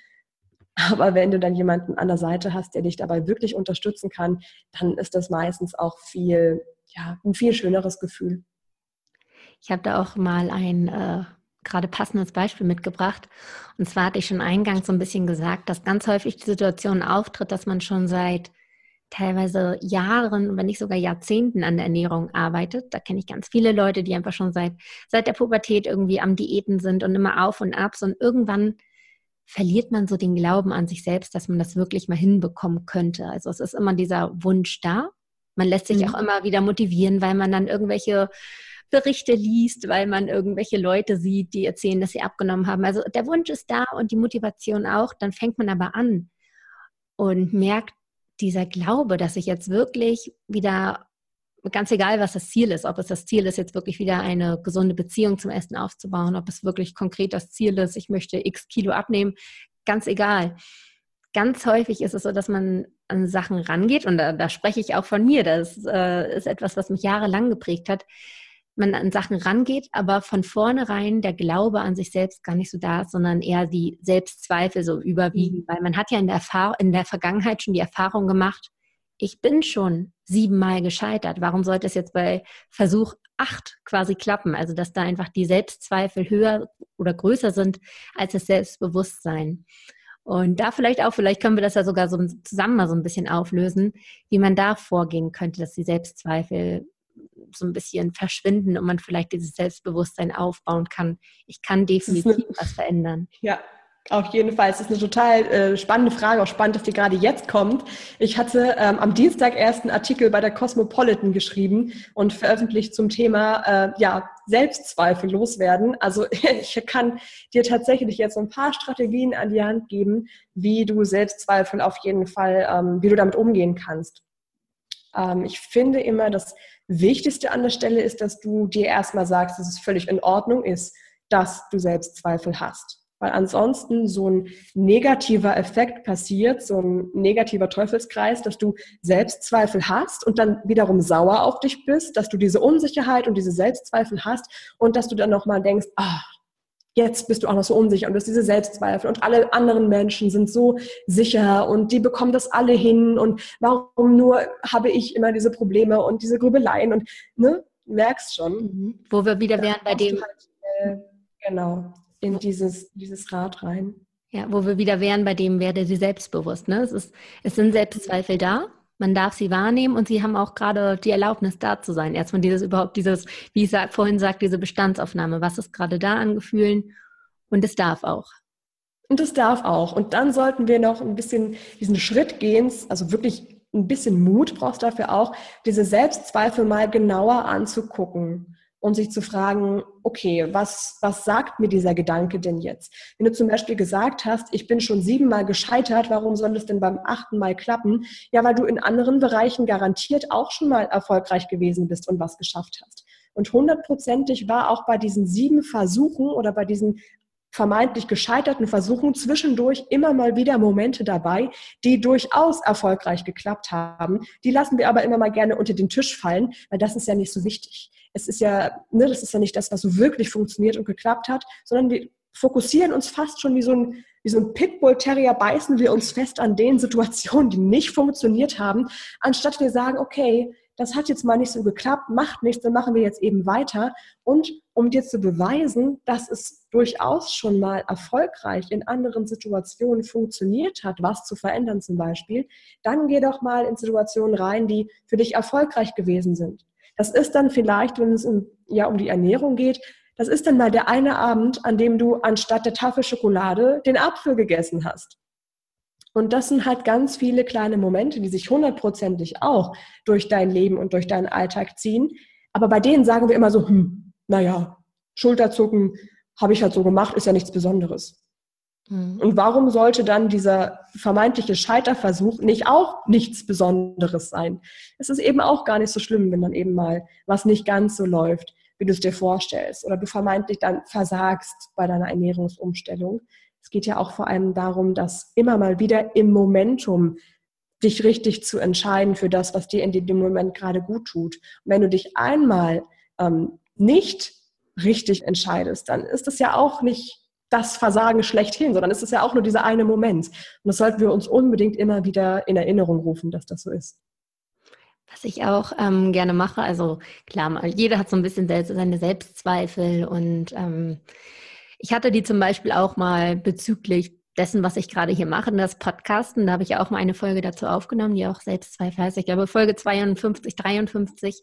[SPEAKER 2] aber wenn du dann jemanden an der Seite hast, der dich dabei wirklich unterstützen kann, dann ist das meistens auch ein viel schöneres Gefühl.
[SPEAKER 1] Ich habe da auch mal ein gerade passendes Beispiel mitgebracht. Und zwar hatte ich schon eingangs so ein bisschen gesagt, dass ganz häufig die Situation auftritt, dass man schon seit teilweise Jahren, wenn nicht sogar Jahrzehnten an der Ernährung arbeitet. Da kenne ich ganz viele Leute, die einfach schon seit der Pubertät irgendwie am Diäten sind und immer auf und ab. Und irgendwann verliert man so den Glauben an sich selbst, dass man das wirklich mal hinbekommen könnte. Also es ist immer dieser Wunsch da. Man lässt sich auch immer wieder motivieren, weil man dann irgendwelche Berichte liest, weil man irgendwelche Leute sieht, die erzählen, dass sie abgenommen haben. Also der Wunsch ist da und die Motivation auch. Dann fängt man aber an und merkt, dieser Glaube, dass ich jetzt wirklich wieder, ganz egal, was das Ziel ist, ob es das Ziel ist, jetzt wirklich wieder eine gesunde Beziehung zum Essen aufzubauen, ob es wirklich konkret das Ziel ist, ich möchte x Kilo abnehmen, ganz egal. Ganz häufig ist es so, dass man an Sachen rangeht und da spreche ich auch von mir, das ist etwas, was mich jahrelang geprägt hat, man an Sachen rangeht, aber von vornherein der Glaube an sich selbst gar nicht so da ist, sondern eher die Selbstzweifel so überwiegen, weil man hat ja in der Vergangenheit schon die Erfahrung gemacht, ich bin schon 7-mal gescheitert. Warum sollte es jetzt bei Versuch 8 quasi klappen? Also, dass da einfach die Selbstzweifel höher oder größer sind als das Selbstbewusstsein. Und da vielleicht können wir das ja sogar so zusammen mal so ein bisschen auflösen, wie man da vorgehen könnte, dass die Selbstzweifel so ein bisschen verschwinden und man vielleicht dieses Selbstbewusstsein aufbauen kann. Ich kann definitiv was verändern.
[SPEAKER 2] Ja, auf jeden Fall. Es ist eine total spannende Frage, auch spannend, dass die gerade jetzt kommt. Ich hatte am Dienstag erst einen Artikel bei der Cosmopolitan geschrieben und veröffentlicht zum Thema Selbstzweifel loswerden. Also ich kann dir tatsächlich jetzt so ein paar Strategien an die Hand geben, wie du Selbstzweifel auf jeden Fall, wie du damit umgehen kannst. Ich finde immer, das Wichtigste an der Stelle ist, dass du dir erstmal sagst, dass es völlig in Ordnung ist, dass du Selbstzweifel hast. Weil ansonsten so ein negativer Effekt passiert, so ein negativer Teufelskreis, dass du Selbstzweifel hast und dann wiederum sauer auf dich bist, dass du diese Unsicherheit und diese Selbstzweifel hast und dass du dann nochmal denkst, jetzt bist du auch noch so unsicher und du hast diese Selbstzweifel und alle anderen Menschen sind so sicher und die bekommen das alle hin und warum nur habe ich immer diese Probleme und diese Grübeleien und merkst schon.
[SPEAKER 1] Wo wir wieder wären bei dem...
[SPEAKER 2] Genau, in dieses Rad rein.
[SPEAKER 1] Ja, wo wir wieder wären bei dem, werde sie selbstbewusst. Ne? Es sind Selbstzweifel da, man darf sie wahrnehmen und sie haben auch gerade die Erlaubnis, da zu sein. Erstmal wie ich vorhin sagte, diese Bestandsaufnahme. Was ist gerade da an Gefühlen? Und es darf auch.
[SPEAKER 2] Und es darf auch. Und dann sollten wir noch ein bisschen diesen Schritt gehen, also wirklich ein bisschen Mut brauchst du dafür auch, diese Selbstzweifel mal genauer anzugucken und sich zu fragen, okay, was sagt mir dieser Gedanke denn jetzt? Wenn du zum Beispiel gesagt hast, ich bin schon 7-mal gescheitert, warum soll es denn beim 8. Mal klappen? Ja, weil du in anderen Bereichen garantiert auch schon mal erfolgreich gewesen bist und was geschafft hast. Und 100%ig war auch bei diesen 7 Versuchen oder bei diesen vermeintlich gescheiterten Versuchen zwischendurch immer mal wieder Momente dabei, die durchaus erfolgreich geklappt haben. Die lassen wir aber immer mal gerne unter den Tisch fallen, weil das ist ja nicht so wichtig. Es ist ja, das ist ja nicht das, was so wirklich funktioniert und geklappt hat, sondern wir fokussieren uns fast schon wie so ein Pitbull-Terrier, beißen wir uns fest an den Situationen, die nicht funktioniert haben, anstatt wir sagen, okay, das hat jetzt mal nicht so geklappt, macht nichts, dann machen wir jetzt eben weiter. Und um dir zu beweisen, dass es durchaus schon mal erfolgreich in anderen Situationen funktioniert hat, was zu verändern zum Beispiel, dann geh doch mal in Situationen rein, die für dich erfolgreich gewesen sind. Das ist dann vielleicht, wenn es um die Ernährung geht, das ist dann mal der eine Abend, an dem du anstatt der Tafel Schokolade den Apfel gegessen hast. Und das sind halt ganz viele kleine Momente, die sich 100%ig auch durch dein Leben und durch deinen Alltag ziehen. Aber bei denen sagen wir immer so, Schulterzucken, habe ich halt so gemacht, ist ja nichts Besonderes.
[SPEAKER 1] Mhm.
[SPEAKER 2] Und warum sollte dann dieser vermeintliche Scheiterversuch nicht auch nichts Besonderes sein? Es ist eben auch gar nicht so schlimm, wenn dann eben mal was nicht ganz so läuft, wie du es dir vorstellst, oder du vermeintlich dann versagst bei deiner Ernährungsumstellung. Es geht ja auch vor allem darum, dass immer mal wieder im Momentum dich richtig zu entscheiden für das, was dir in dem Moment gerade gut tut. Und wenn du dich einmal nicht richtig entscheidest, dann ist es ja auch nicht das Versagen schlechthin, sondern es ist ja auch nur dieser eine Moment. Und das sollten wir uns unbedingt immer wieder in Erinnerung rufen, dass das so ist.
[SPEAKER 1] Was ich auch gerne mache, also klar, jeder hat so ein bisschen seine Selbstzweifel und ich hatte die zum Beispiel auch mal bezüglich dessen, was ich gerade hier mache, das Podcasten. Da habe ich auch mal eine Folge dazu aufgenommen, die auch Selbstzweifel heißt. Ich glaube, Folge 52, 53,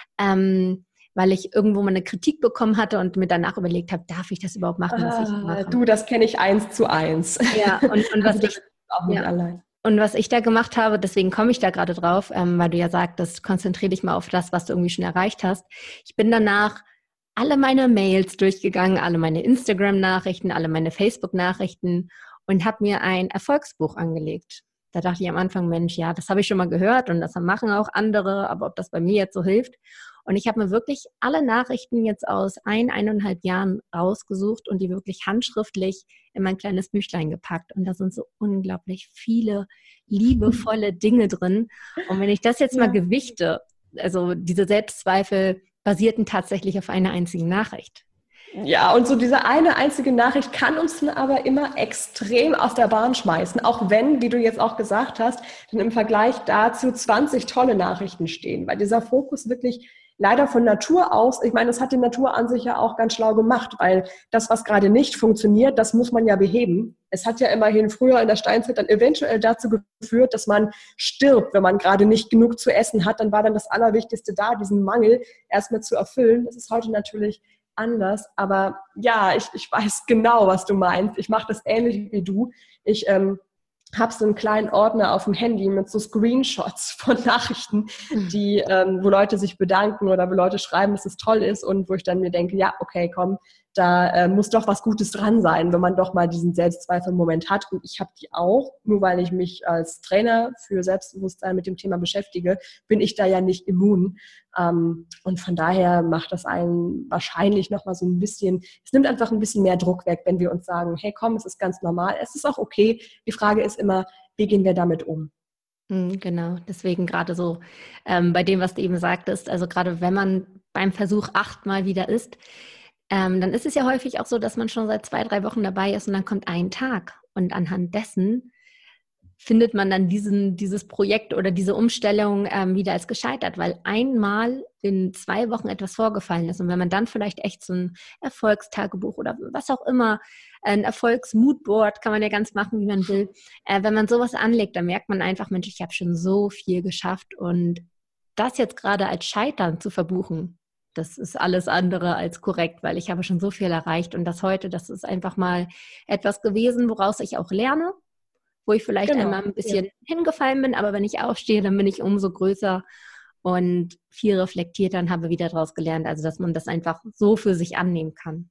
[SPEAKER 1] weil ich irgendwo mal eine Kritik bekommen hatte und mir danach überlegt habe, darf ich das überhaupt machen, was ich mache?
[SPEAKER 2] Du, das kenne ich 1:1.
[SPEAKER 1] Ja, und was ich
[SPEAKER 2] auch nicht allein.
[SPEAKER 1] Und was ich da gemacht habe, deswegen komme ich da gerade drauf, weil du ja sagtest, konzentriere dich mal auf das, was du irgendwie schon erreicht hast. Ich bin danach alle meine Mails durchgegangen, alle meine Instagram-Nachrichten, alle meine Facebook-Nachrichten und habe mir ein Erfolgsbuch angelegt. Da dachte ich am Anfang, Mensch, ja, das habe ich schon mal gehört und das machen auch andere, aber ob das bei mir jetzt so hilft. Und ich habe mir wirklich alle Nachrichten jetzt aus 1,5 Jahren rausgesucht und die wirklich handschriftlich in mein kleines Büchlein gepackt. Und da sind so unglaublich viele liebevolle Dinge drin. Und wenn ich das jetzt mal gewichte, also diese Selbstzweifel basierten tatsächlich auf einer einzigen Nachricht.
[SPEAKER 2] Ja, und so diese eine einzige Nachricht kann uns dann aber immer extrem aus der Bahn schmeißen, auch wenn, wie du jetzt auch gesagt hast, dann im Vergleich dazu 20 tolle Nachrichten stehen, weil dieser Fokus wirklich leider von Natur aus, ich meine, das hat die Natur an sich ja auch ganz schlau gemacht, weil das, was gerade nicht funktioniert, das muss man ja beheben. Es hat ja immerhin früher in der Steinzeit dann eventuell dazu geführt, dass man stirbt, wenn man gerade nicht genug zu essen hat, dann war dann das Allerwichtigste da, diesen Mangel erstmal zu erfüllen. Das ist heute natürlich anders, aber ja, ich weiß genau, was du meinst. Ich mache das ähnlich wie du. Ich habe so einen kleinen Ordner auf dem Handy mit so Screenshots von Nachrichten, die, wo Leute sich bedanken oder wo Leute schreiben, dass es toll ist und wo ich dann mir denke, ja, okay, komm, da muss doch was Gutes dran sein, wenn man doch mal diesen Selbstzweifel-Moment hat. Und ich habe die auch, nur weil ich mich als Trainer für Selbstbewusstsein mit dem Thema beschäftige, bin ich da ja nicht immun. Und von daher macht das einen wahrscheinlich nochmal so ein bisschen, es nimmt einfach ein bisschen mehr Druck weg, wenn wir uns sagen, hey komm, es ist ganz normal, es ist auch okay. Die Frage ist immer, wie gehen wir damit um?
[SPEAKER 1] Genau, deswegen gerade so bei dem, was du eben sagtest, also gerade wenn man beim Versuch 8-mal wieder isst, dann ist es ja häufig auch so, dass man schon seit 2-3 Wochen dabei ist und dann kommt ein Tag und anhand dessen findet man dann dieses Projekt oder diese Umstellung wieder als gescheitert, weil einmal in 2 Wochen etwas vorgefallen ist. Und wenn man dann vielleicht echt so ein Erfolgstagebuch oder was auch immer, ein Erfolgsmoodboard, kann man ja ganz machen, wie man will. Wenn man sowas anlegt, dann merkt man einfach, Mensch, ich habe schon so viel geschafft. Und das jetzt gerade als Scheitern zu verbuchen, das ist alles andere als korrekt, weil ich habe schon so viel erreicht. Und das heute, das ist einfach mal etwas gewesen, woraus ich auch lerne, wo ich vielleicht einmal ein bisschen hingefallen bin, aber wenn ich aufstehe, dann bin ich umso größer und viel reflektierter und habe wieder daraus gelernt, also dass man das einfach so für sich annehmen kann.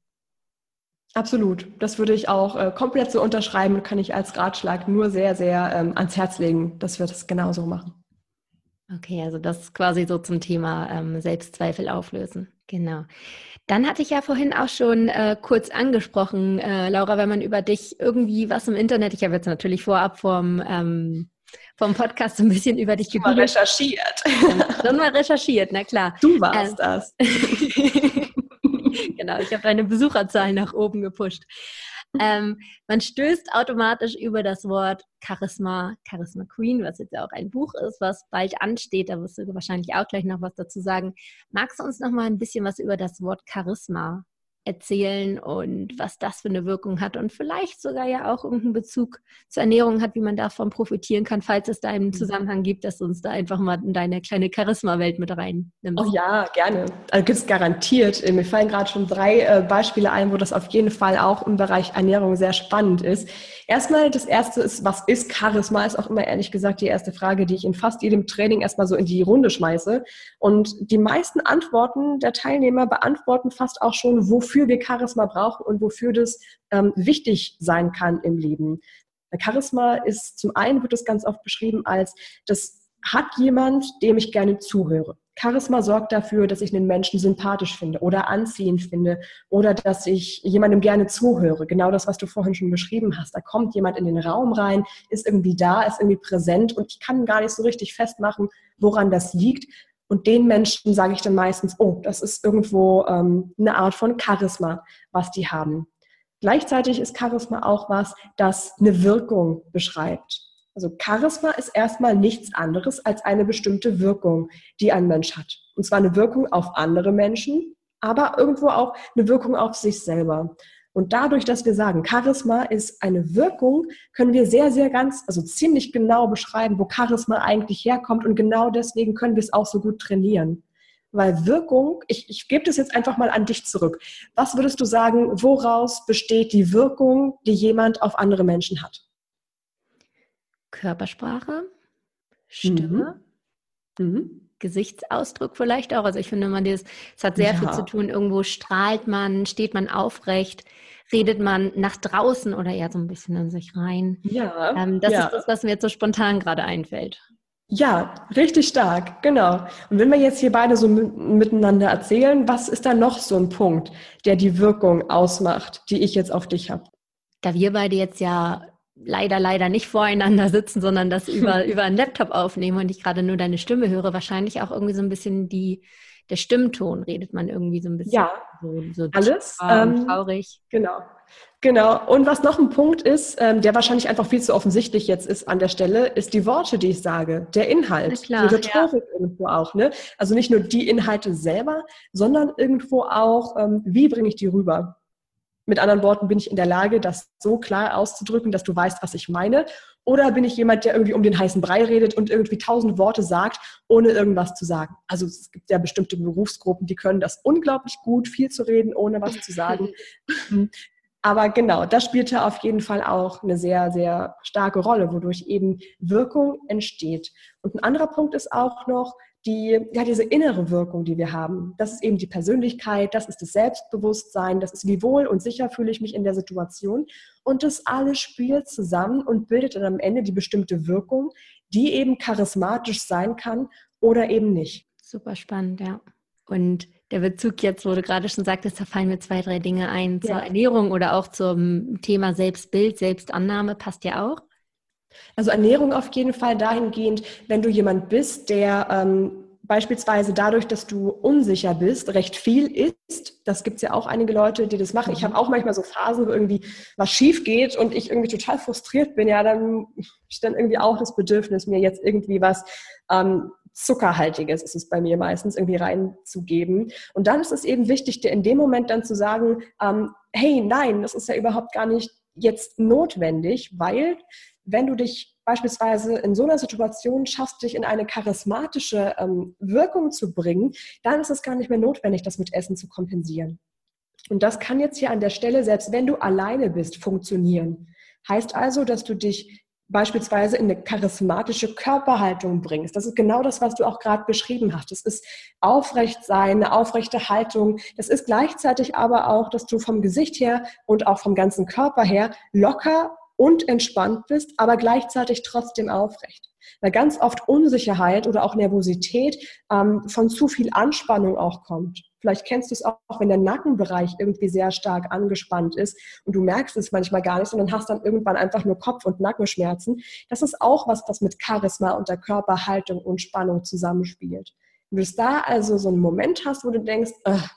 [SPEAKER 2] Absolut, das würde ich auch komplett so unterschreiben und kann ich als Ratschlag nur sehr, sehr ans Herz legen, dass wir das genauso machen.
[SPEAKER 1] Okay, also das ist quasi so zum Thema Selbstzweifel auflösen. Genau. Dann hatte ich ja vorhin auch schon kurz angesprochen, Laura, wenn man über dich irgendwie was im Internet, ich habe jetzt natürlich vorab vom Podcast so ein bisschen über dich
[SPEAKER 2] gegoogelt.
[SPEAKER 1] Recherchiert. Schon mal recherchiert, na klar.
[SPEAKER 2] Du warst das.
[SPEAKER 1] Genau, ich habe deine Besucherzahl nach oben gepusht. Man stößt automatisch über das Wort Charisma Queen, was jetzt ja auch ein Buch ist, was bald ansteht. Da wirst du wahrscheinlich auch gleich noch was dazu sagen. Magst du uns noch mal ein bisschen was über das Wort Charisma erzählen und was das für eine Wirkung hat und vielleicht sogar ja auch irgendeinen Bezug zur Ernährung hat, wie man davon profitieren kann, falls es da einen Zusammenhang gibt, dass du uns da einfach mal in deine kleine Charisma-Welt mit reinnimmst.
[SPEAKER 2] Oh ja, gerne. Also gibt es garantiert. Mir fallen gerade schon 3 Beispiele ein, wo das auf jeden Fall auch im Bereich Ernährung sehr spannend ist. Erstmal, das erste ist, was ist Charisma? Ist auch immer ehrlich gesagt die erste Frage, die ich in fast jedem Training erstmal so in die Runde schmeiße. Und die meisten Antworten der Teilnehmer beantworten fast auch schon, wofür wofür wir Charisma brauchen und wofür das wichtig sein kann im Leben. Charisma ist, zum einen wird es ganz oft beschrieben als, das hat jemand, dem ich gerne zuhöre. Charisma sorgt dafür, dass ich einen Menschen sympathisch finde oder anziehend finde oder dass ich jemandem gerne zuhöre. Genau das, was du vorhin schon beschrieben hast. Da kommt jemand in den Raum rein, ist irgendwie da, ist irgendwie präsent und ich kann gar nicht so richtig festmachen, woran das liegt. Und den Menschen sage ich dann meistens, oh, das ist irgendwo eine Art von Charisma, was die haben. Gleichzeitig ist Charisma auch was, das eine Wirkung beschreibt. Also Charisma ist erstmal nichts anderes als eine bestimmte Wirkung, die ein Mensch hat. Und zwar eine Wirkung auf andere Menschen, aber irgendwo auch eine Wirkung auf sich selber. Und dadurch, dass wir sagen, Charisma ist eine Wirkung, können wir sehr, sehr also ziemlich genau beschreiben, wo Charisma eigentlich herkommt. Und genau deswegen können wir es auch so gut trainieren. Weil Wirkung, ich gebe das jetzt einfach mal an dich zurück. Was würdest du sagen, woraus besteht die Wirkung, die jemand auf andere Menschen hat?
[SPEAKER 1] Körpersprache, Stimme, Gesichtsausdruck vielleicht auch. Also ich finde immer, es hat sehr viel zu tun. Irgendwo strahlt man, steht man aufrecht, redet man nach draußen oder eher so ein bisschen in sich rein.
[SPEAKER 2] Ja.
[SPEAKER 1] Das ist das, was mir jetzt so spontan gerade einfällt.
[SPEAKER 2] Ja, richtig stark, genau. Und wenn wir jetzt hier beide so miteinander erzählen, was ist da noch so ein Punkt, der die Wirkung ausmacht, die ich jetzt auf dich habe?
[SPEAKER 1] Da wir beide jetzt ja leider nicht voreinander sitzen, sondern das über einen Laptop aufnehmen und ich gerade nur deine Stimme höre, wahrscheinlich auch irgendwie so ein bisschen der Stimmton, redet man irgendwie so ein bisschen so
[SPEAKER 2] alles
[SPEAKER 1] und traurig.
[SPEAKER 2] Genau. Und was noch ein Punkt ist, der wahrscheinlich einfach viel zu offensichtlich jetzt ist an der Stelle, ist die Worte, die ich sage, der Inhalt,
[SPEAKER 1] klar,
[SPEAKER 2] die Rhetorik irgendwo auch. Ne? Also nicht nur die Inhalte selber, sondern irgendwo auch, wie bringe ich die rüber? Mit anderen Worten, bin ich in der Lage, das so klar auszudrücken, dass du weißt, was ich meine? Oder bin ich jemand, der irgendwie um den heißen Brei redet und irgendwie 1000 Worte sagt, ohne irgendwas zu sagen? Also es gibt ja bestimmte Berufsgruppen, die können das unglaublich gut, viel zu reden, ohne was zu sagen. Aber genau, das spielte auf jeden Fall auch eine sehr, sehr starke Rolle, wodurch eben Wirkung entsteht. Und ein anderer Punkt ist auch noch diese innere Wirkung, die wir haben. Das ist eben die Persönlichkeit, das ist das Selbstbewusstsein, das ist, wie wohl und sicher fühle ich mich in der Situation. Und das alles spielt zusammen und bildet dann am Ende die bestimmte Wirkung, die eben charismatisch sein kann oder eben nicht.
[SPEAKER 1] Super spannend, ja. Und der Bezug jetzt, wo du gerade schon sagtest, da fallen mir 2, 3 Dinge ein. Zur Ernährung oder auch zum Thema Selbstbild, Selbstannahme passt ja auch.
[SPEAKER 2] Also Ernährung auf jeden Fall dahingehend, wenn du jemand bist, der beispielsweise dadurch, dass du unsicher bist, recht viel isst. Das gibt es ja auch einige Leute, die das machen. Ich habe auch manchmal so Phasen, wo irgendwie was schief geht und ich irgendwie total frustriert bin. Ja, dann habe ich dann irgendwie auch das Bedürfnis, mir jetzt irgendwie was Zuckerhaltiges ist es bei mir meistens, irgendwie reinzugeben. Und dann ist es eben wichtig, dir in dem Moment dann zu sagen, hey, nein, das ist ja überhaupt gar nicht jetzt notwendig, weil wenn du dich beispielsweise in so einer Situation schaffst, dich in eine charismatische Wirkung zu bringen, dann ist es gar nicht mehr notwendig, das mit Essen zu kompensieren. Und das kann jetzt hier an der Stelle, selbst wenn du alleine bist, funktionieren. Heißt also, dass du dich beispielsweise in eine charismatische Körperhaltung bringst. Das ist genau das, was du auch gerade beschrieben hast. Das ist aufrecht sein, eine aufrechte Haltung. Das ist gleichzeitig aber auch, dass du vom Gesicht her und auch vom ganzen Körper her locker und entspannt bist, aber gleichzeitig trotzdem aufrecht. Weil ganz oft Unsicherheit oder auch Nervosität von zu viel Anspannung auch kommt. Vielleicht kennst du es auch, wenn der Nackenbereich irgendwie sehr stark angespannt ist und du merkst es manchmal gar nicht, sondern hast dann irgendwann einfach nur Kopf- und Nackenschmerzen. Das ist auch was mit Charisma und der Körperhaltung und Spannung zusammenspielt. Wenn du da also so einen Moment hast, wo du denkst,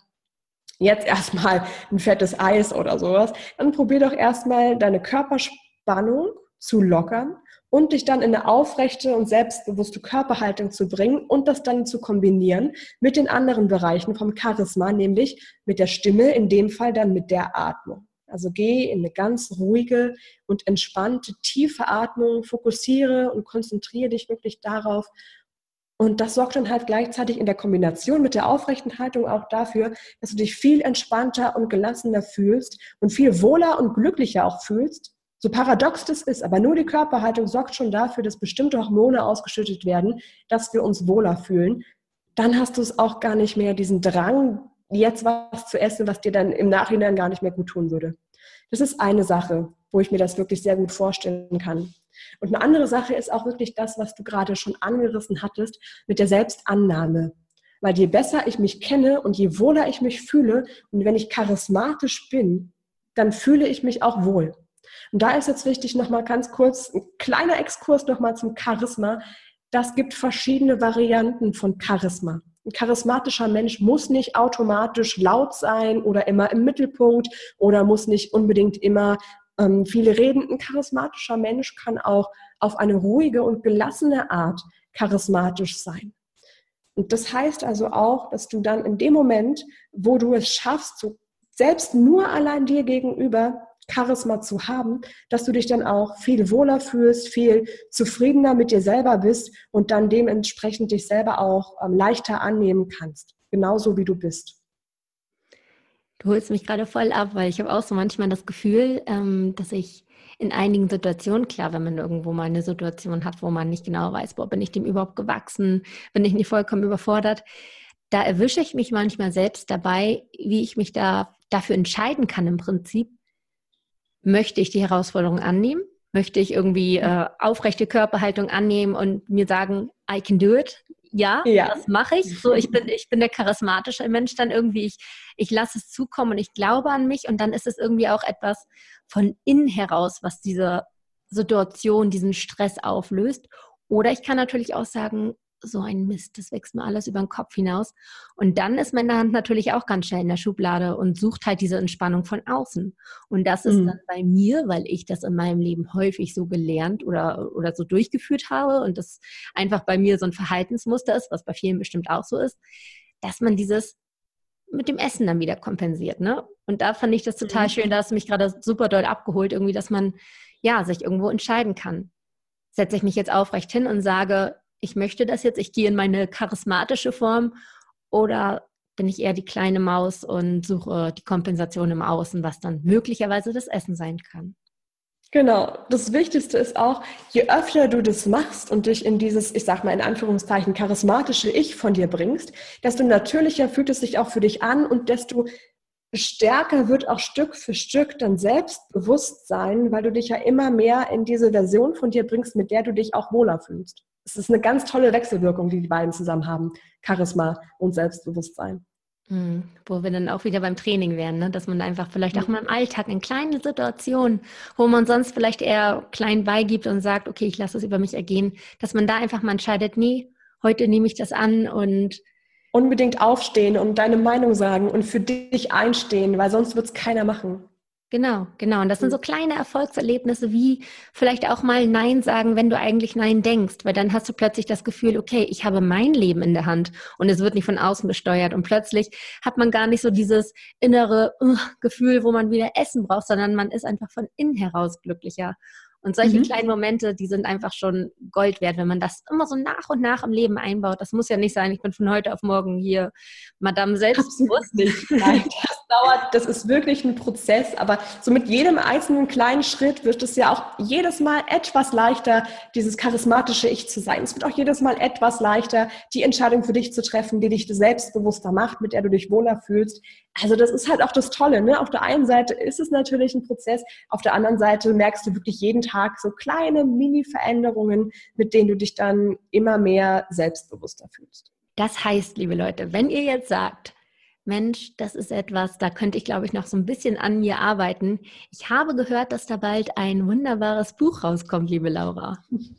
[SPEAKER 2] jetzt erstmal ein fettes Eis oder sowas, dann probier doch erstmal deine Körperspannung zu lockern und dich dann in eine aufrechte und selbstbewusste Körperhaltung zu bringen und das dann zu kombinieren mit den anderen Bereichen vom Charisma, nämlich mit der Stimme, in dem Fall dann mit der Atmung. Also geh in eine ganz ruhige und entspannte, tiefe Atmung, fokussiere und konzentriere dich wirklich darauf. Und das sorgt dann halt gleichzeitig in der Kombination mit der aufrechten Haltung auch dafür, dass du dich viel entspannter und gelassener fühlst und viel wohler und glücklicher auch fühlst. So paradox das ist, aber nur die Körperhaltung sorgt schon dafür, dass bestimmte Hormone ausgeschüttet werden, dass wir uns wohler fühlen. Dann hast du es auch gar nicht mehr, diesen Drang, jetzt was zu essen, was dir dann im Nachhinein gar nicht mehr gut tun würde. Das ist eine Sache, wo ich mir das wirklich sehr gut vorstellen kann. Und eine andere Sache ist auch wirklich das, was du gerade schon angerissen hattest, mit der Selbstannahme. Weil je besser ich mich kenne und je wohler ich mich fühle und wenn ich charismatisch bin, dann fühle ich mich auch wohl. Und da ist jetzt wichtig, nochmal ganz kurz, ein kleiner Exkurs nochmal zum Charisma. Das gibt verschiedene Varianten von Charisma. Ein charismatischer Mensch muss nicht automatisch laut sein oder immer im Mittelpunkt oder muss nicht unbedingt immer viele reden. Ein charismatischer Mensch kann auch auf eine ruhige und gelassene Art charismatisch sein. Und das heißt also auch, dass du dann in dem Moment, wo du es schaffst, so selbst nur allein dir gegenüber Charisma zu haben, dass du dich dann auch viel wohler fühlst, viel zufriedener mit dir selber bist und dann dementsprechend dich selber auch leichter annehmen kannst, genauso wie du bist.
[SPEAKER 1] Du holst mich gerade voll ab, weil ich habe auch so manchmal das Gefühl, dass ich in einigen Situationen, klar, wenn man irgendwo mal eine Situation hat, wo man nicht genau weiß, bin ich dem überhaupt gewachsen, bin ich nicht vollkommen überfordert, da erwische ich mich manchmal selbst dabei, wie ich mich dafür entscheiden kann im Prinzip. Möchte ich die Herausforderung annehmen? Möchte ich irgendwie aufrechte Körperhaltung annehmen und mir sagen, I can do it? Ja, das mache ich. So, ich bin der charismatische Mensch dann irgendwie. Ich lasse es zukommen und ich glaube an mich und dann ist es irgendwie auch etwas von innen heraus, was diese Situation, diesen Stress auflöst. Oder ich kann natürlich auch sagen, so ein Mist, das wächst mir alles über den Kopf hinaus. Und dann ist meine Hand natürlich auch ganz schnell in der Schublade und sucht halt diese Entspannung von außen. Und das ist dann bei mir, weil ich das in meinem Leben häufig so gelernt oder so durchgeführt habe und das einfach bei mir so ein Verhaltensmuster ist, was bei vielen bestimmt auch so ist, dass man dieses mit dem Essen dann wieder kompensiert, ne? Und da fand ich das total schön, da hast du mich gerade super doll abgeholt, irgendwie, dass man ja sich irgendwo entscheiden kann. Setze ich mich jetzt aufrecht hin und sage, ich möchte das jetzt, ich gehe in meine charismatische Form oder bin ich eher die kleine Maus und suche die Kompensation im Außen, was dann möglicherweise das Essen sein kann.
[SPEAKER 2] Genau, das Wichtigste ist auch, je öfter du das machst und dich in dieses, ich sag mal in Anführungszeichen, charismatische Ich von dir bringst, desto natürlicher fühlt es sich auch für dich an und desto stärker wird auch Stück für Stück dein Selbstbewusstsein, weil du dich ja immer mehr in diese Version von dir bringst, mit der du dich auch wohler fühlst. Es ist eine ganz tolle Wechselwirkung, die beiden zusammen haben, Charisma und Selbstbewusstsein.
[SPEAKER 1] Wo wir dann auch wieder beim Training wären, ne? Dass man einfach vielleicht auch mal im Alltag in kleinen Situationen, wo man sonst vielleicht eher klein beigibt und sagt, okay, ich lasse es über mich ergehen, dass man da einfach mal entscheidet, nee, heute nehme ich das an und
[SPEAKER 2] unbedingt aufstehen und deine Meinung sagen und für dich einstehen, weil sonst wird es keiner machen.
[SPEAKER 1] Genau. Und das sind so kleine Erfolgserlebnisse wie vielleicht auch mal Nein sagen, wenn du eigentlich Nein denkst, weil dann hast du plötzlich das Gefühl, okay, ich habe mein Leben in der Hand und es wird nicht von außen gesteuert und plötzlich hat man gar nicht so dieses innere Gefühl, wo man wieder Essen braucht, sondern man ist einfach von innen heraus glücklicher. Und solche kleinen Momente, die sind einfach schon Gold wert, wenn man das immer so nach und nach im Leben einbaut. Das muss ja nicht sein, ich bin von heute auf morgen hier Madame selbstbewusst.
[SPEAKER 2] Nicht. Nein, das ist wirklich ein Prozess, aber so mit jedem einzelnen kleinen Schritt wird es ja auch jedes Mal etwas leichter, dieses charismatische Ich zu sein. Es wird auch jedes Mal etwas leichter, die Entscheidung für dich zu treffen, die dich selbstbewusster macht, mit der du dich wohler fühlst. Also das ist halt auch das Tolle, ne? Auf der einen Seite ist es natürlich ein Prozess, auf der anderen Seite merkst du wirklich jeden Tag so kleine Mini-Veränderungen, mit denen du dich dann immer mehr selbstbewusster fühlst.
[SPEAKER 1] Das heißt, liebe Leute, wenn ihr jetzt sagt, Mensch, das ist etwas, da könnte ich, glaube ich, noch so ein bisschen an mir arbeiten. Ich habe gehört, dass da bald ein wunderbares Buch rauskommt, liebe Laura.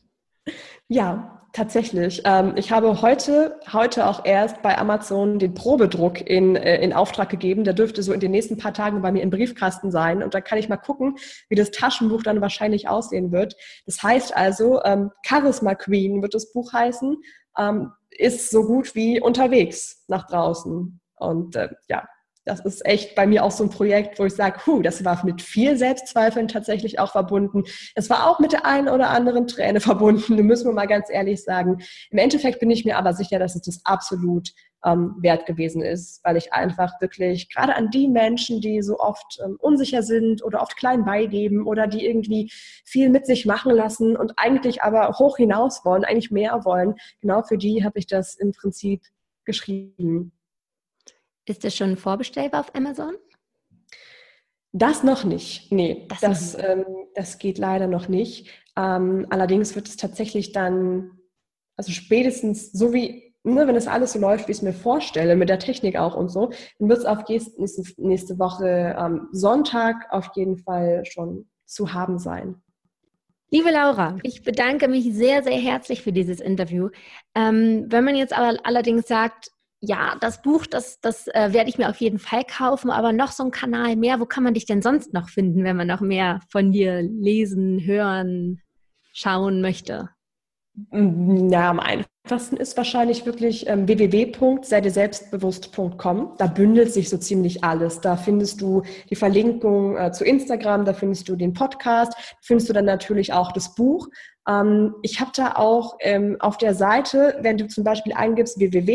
[SPEAKER 2] Ja, tatsächlich. Ich habe heute auch erst bei Amazon den Probedruck in Auftrag gegeben. Der dürfte so in den nächsten paar Tagen bei mir im Briefkasten sein. Und da kann ich mal gucken, wie das Taschenbuch dann wahrscheinlich aussehen wird. Das heißt also, Charisma Queen wird das Buch heißen, ist so gut wie unterwegs nach draußen. Und ja, das ist echt bei mir auch so ein Projekt, wo ich sage, das war mit viel Selbstzweifeln tatsächlich auch verbunden. Es war auch mit der einen oder anderen Träne verbunden, da müssen wir mal ganz ehrlich sagen. Im Endeffekt bin ich mir aber sicher, dass es das absolut wert gewesen ist, weil ich einfach wirklich, gerade an die Menschen, die so oft unsicher sind oder oft klein beigeben oder die irgendwie viel mit sich machen lassen und eigentlich aber hoch hinaus wollen, eigentlich mehr wollen, genau für die habe ich das im Prinzip geschrieben. Ist
[SPEAKER 1] es schon vorbestellbar auf Amazon?
[SPEAKER 2] Das noch nicht. Nee,
[SPEAKER 1] das
[SPEAKER 2] geht leider noch nicht. Allerdings wird es tatsächlich dann, also spätestens so wie, ne, wenn es alles so läuft, wie ich es mir vorstelle, mit der Technik auch und so, dann wird es auf nächste Woche Sonntag auf jeden Fall schon zu haben sein.
[SPEAKER 1] Liebe Laura, ich bedanke mich sehr, sehr herzlich für dieses Interview. Wenn man jetzt aber allerdings sagt, ja, das Buch, das werde ich mir auf jeden Fall kaufen, aber noch so ein Kanal mehr, wo kann man dich denn sonst noch finden, wenn man noch mehr von dir lesen, hören, schauen möchte?
[SPEAKER 2] Ja, am einfachsten ist wahrscheinlich wirklich www.seidirselbstbewusst.com. Da bündelt sich so ziemlich alles. Da findest du die Verlinkung zu Instagram, da findest du den Podcast, findest du dann natürlich auch das Buch. Ich habe da auch auf der Seite, wenn du zum Beispiel eingibst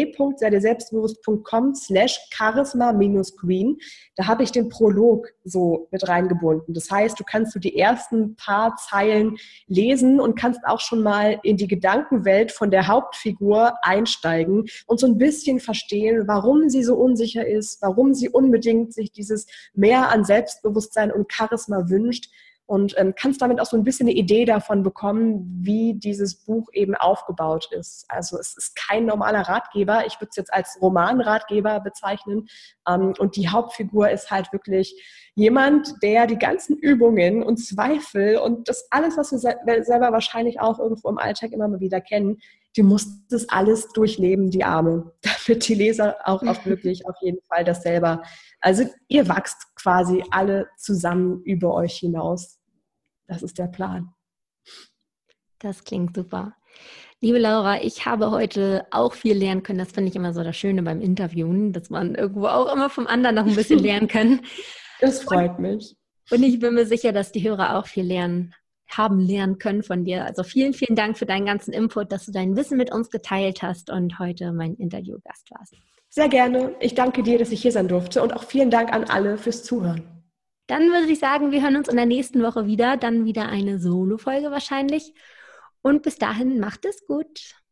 [SPEAKER 2] www.seidirselbstbewusst.com/charisma-queen, da habe ich den Prolog so mit reingebunden. Das heißt, du kannst die ersten paar Zeilen lesen und kannst auch schon mal in die Gedankenwelt von der Hauptfigur einsteigen und so ein bisschen verstehen, warum sie so unsicher ist, warum sie unbedingt sich dieses mehr an Selbstbewusstsein und Charisma wünscht. Und kannst damit auch so ein bisschen eine Idee davon bekommen, wie dieses Buch eben aufgebaut ist. Also es ist kein normaler Ratgeber. Ich würde es jetzt als Romanratgeber bezeichnen. Und die Hauptfigur ist halt wirklich jemand, der die ganzen Übungen und Zweifel und das alles, was wir selber wahrscheinlich auch irgendwo im Alltag immer mal wieder kennen, die muss das alles durchleben, die Arme, damit die Leser auch wirklich auf jeden Fall das selber, also ihr wachst quasi alle zusammen über euch hinaus. Das ist der Plan.
[SPEAKER 1] Das klingt super. Liebe Laura, ich habe heute auch viel lernen können. Das finde ich immer so das Schöne beim Interviewen, dass man irgendwo auch immer vom anderen noch ein bisschen lernen kann.
[SPEAKER 2] Das freut mich.
[SPEAKER 1] Und ich bin mir sicher, dass die Hörer auch viel lernen können von dir. Also vielen, vielen Dank für deinen ganzen Input, dass du dein Wissen mit uns geteilt hast und heute mein Interviewgast warst.
[SPEAKER 2] Sehr gerne. Ich danke dir, dass ich hier sein durfte und auch vielen Dank an alle fürs Zuhören.
[SPEAKER 1] Dann würde ich sagen, wir hören uns in der nächsten Woche wieder. Dann wieder eine Solo-Folge wahrscheinlich. Und bis dahin, macht es gut.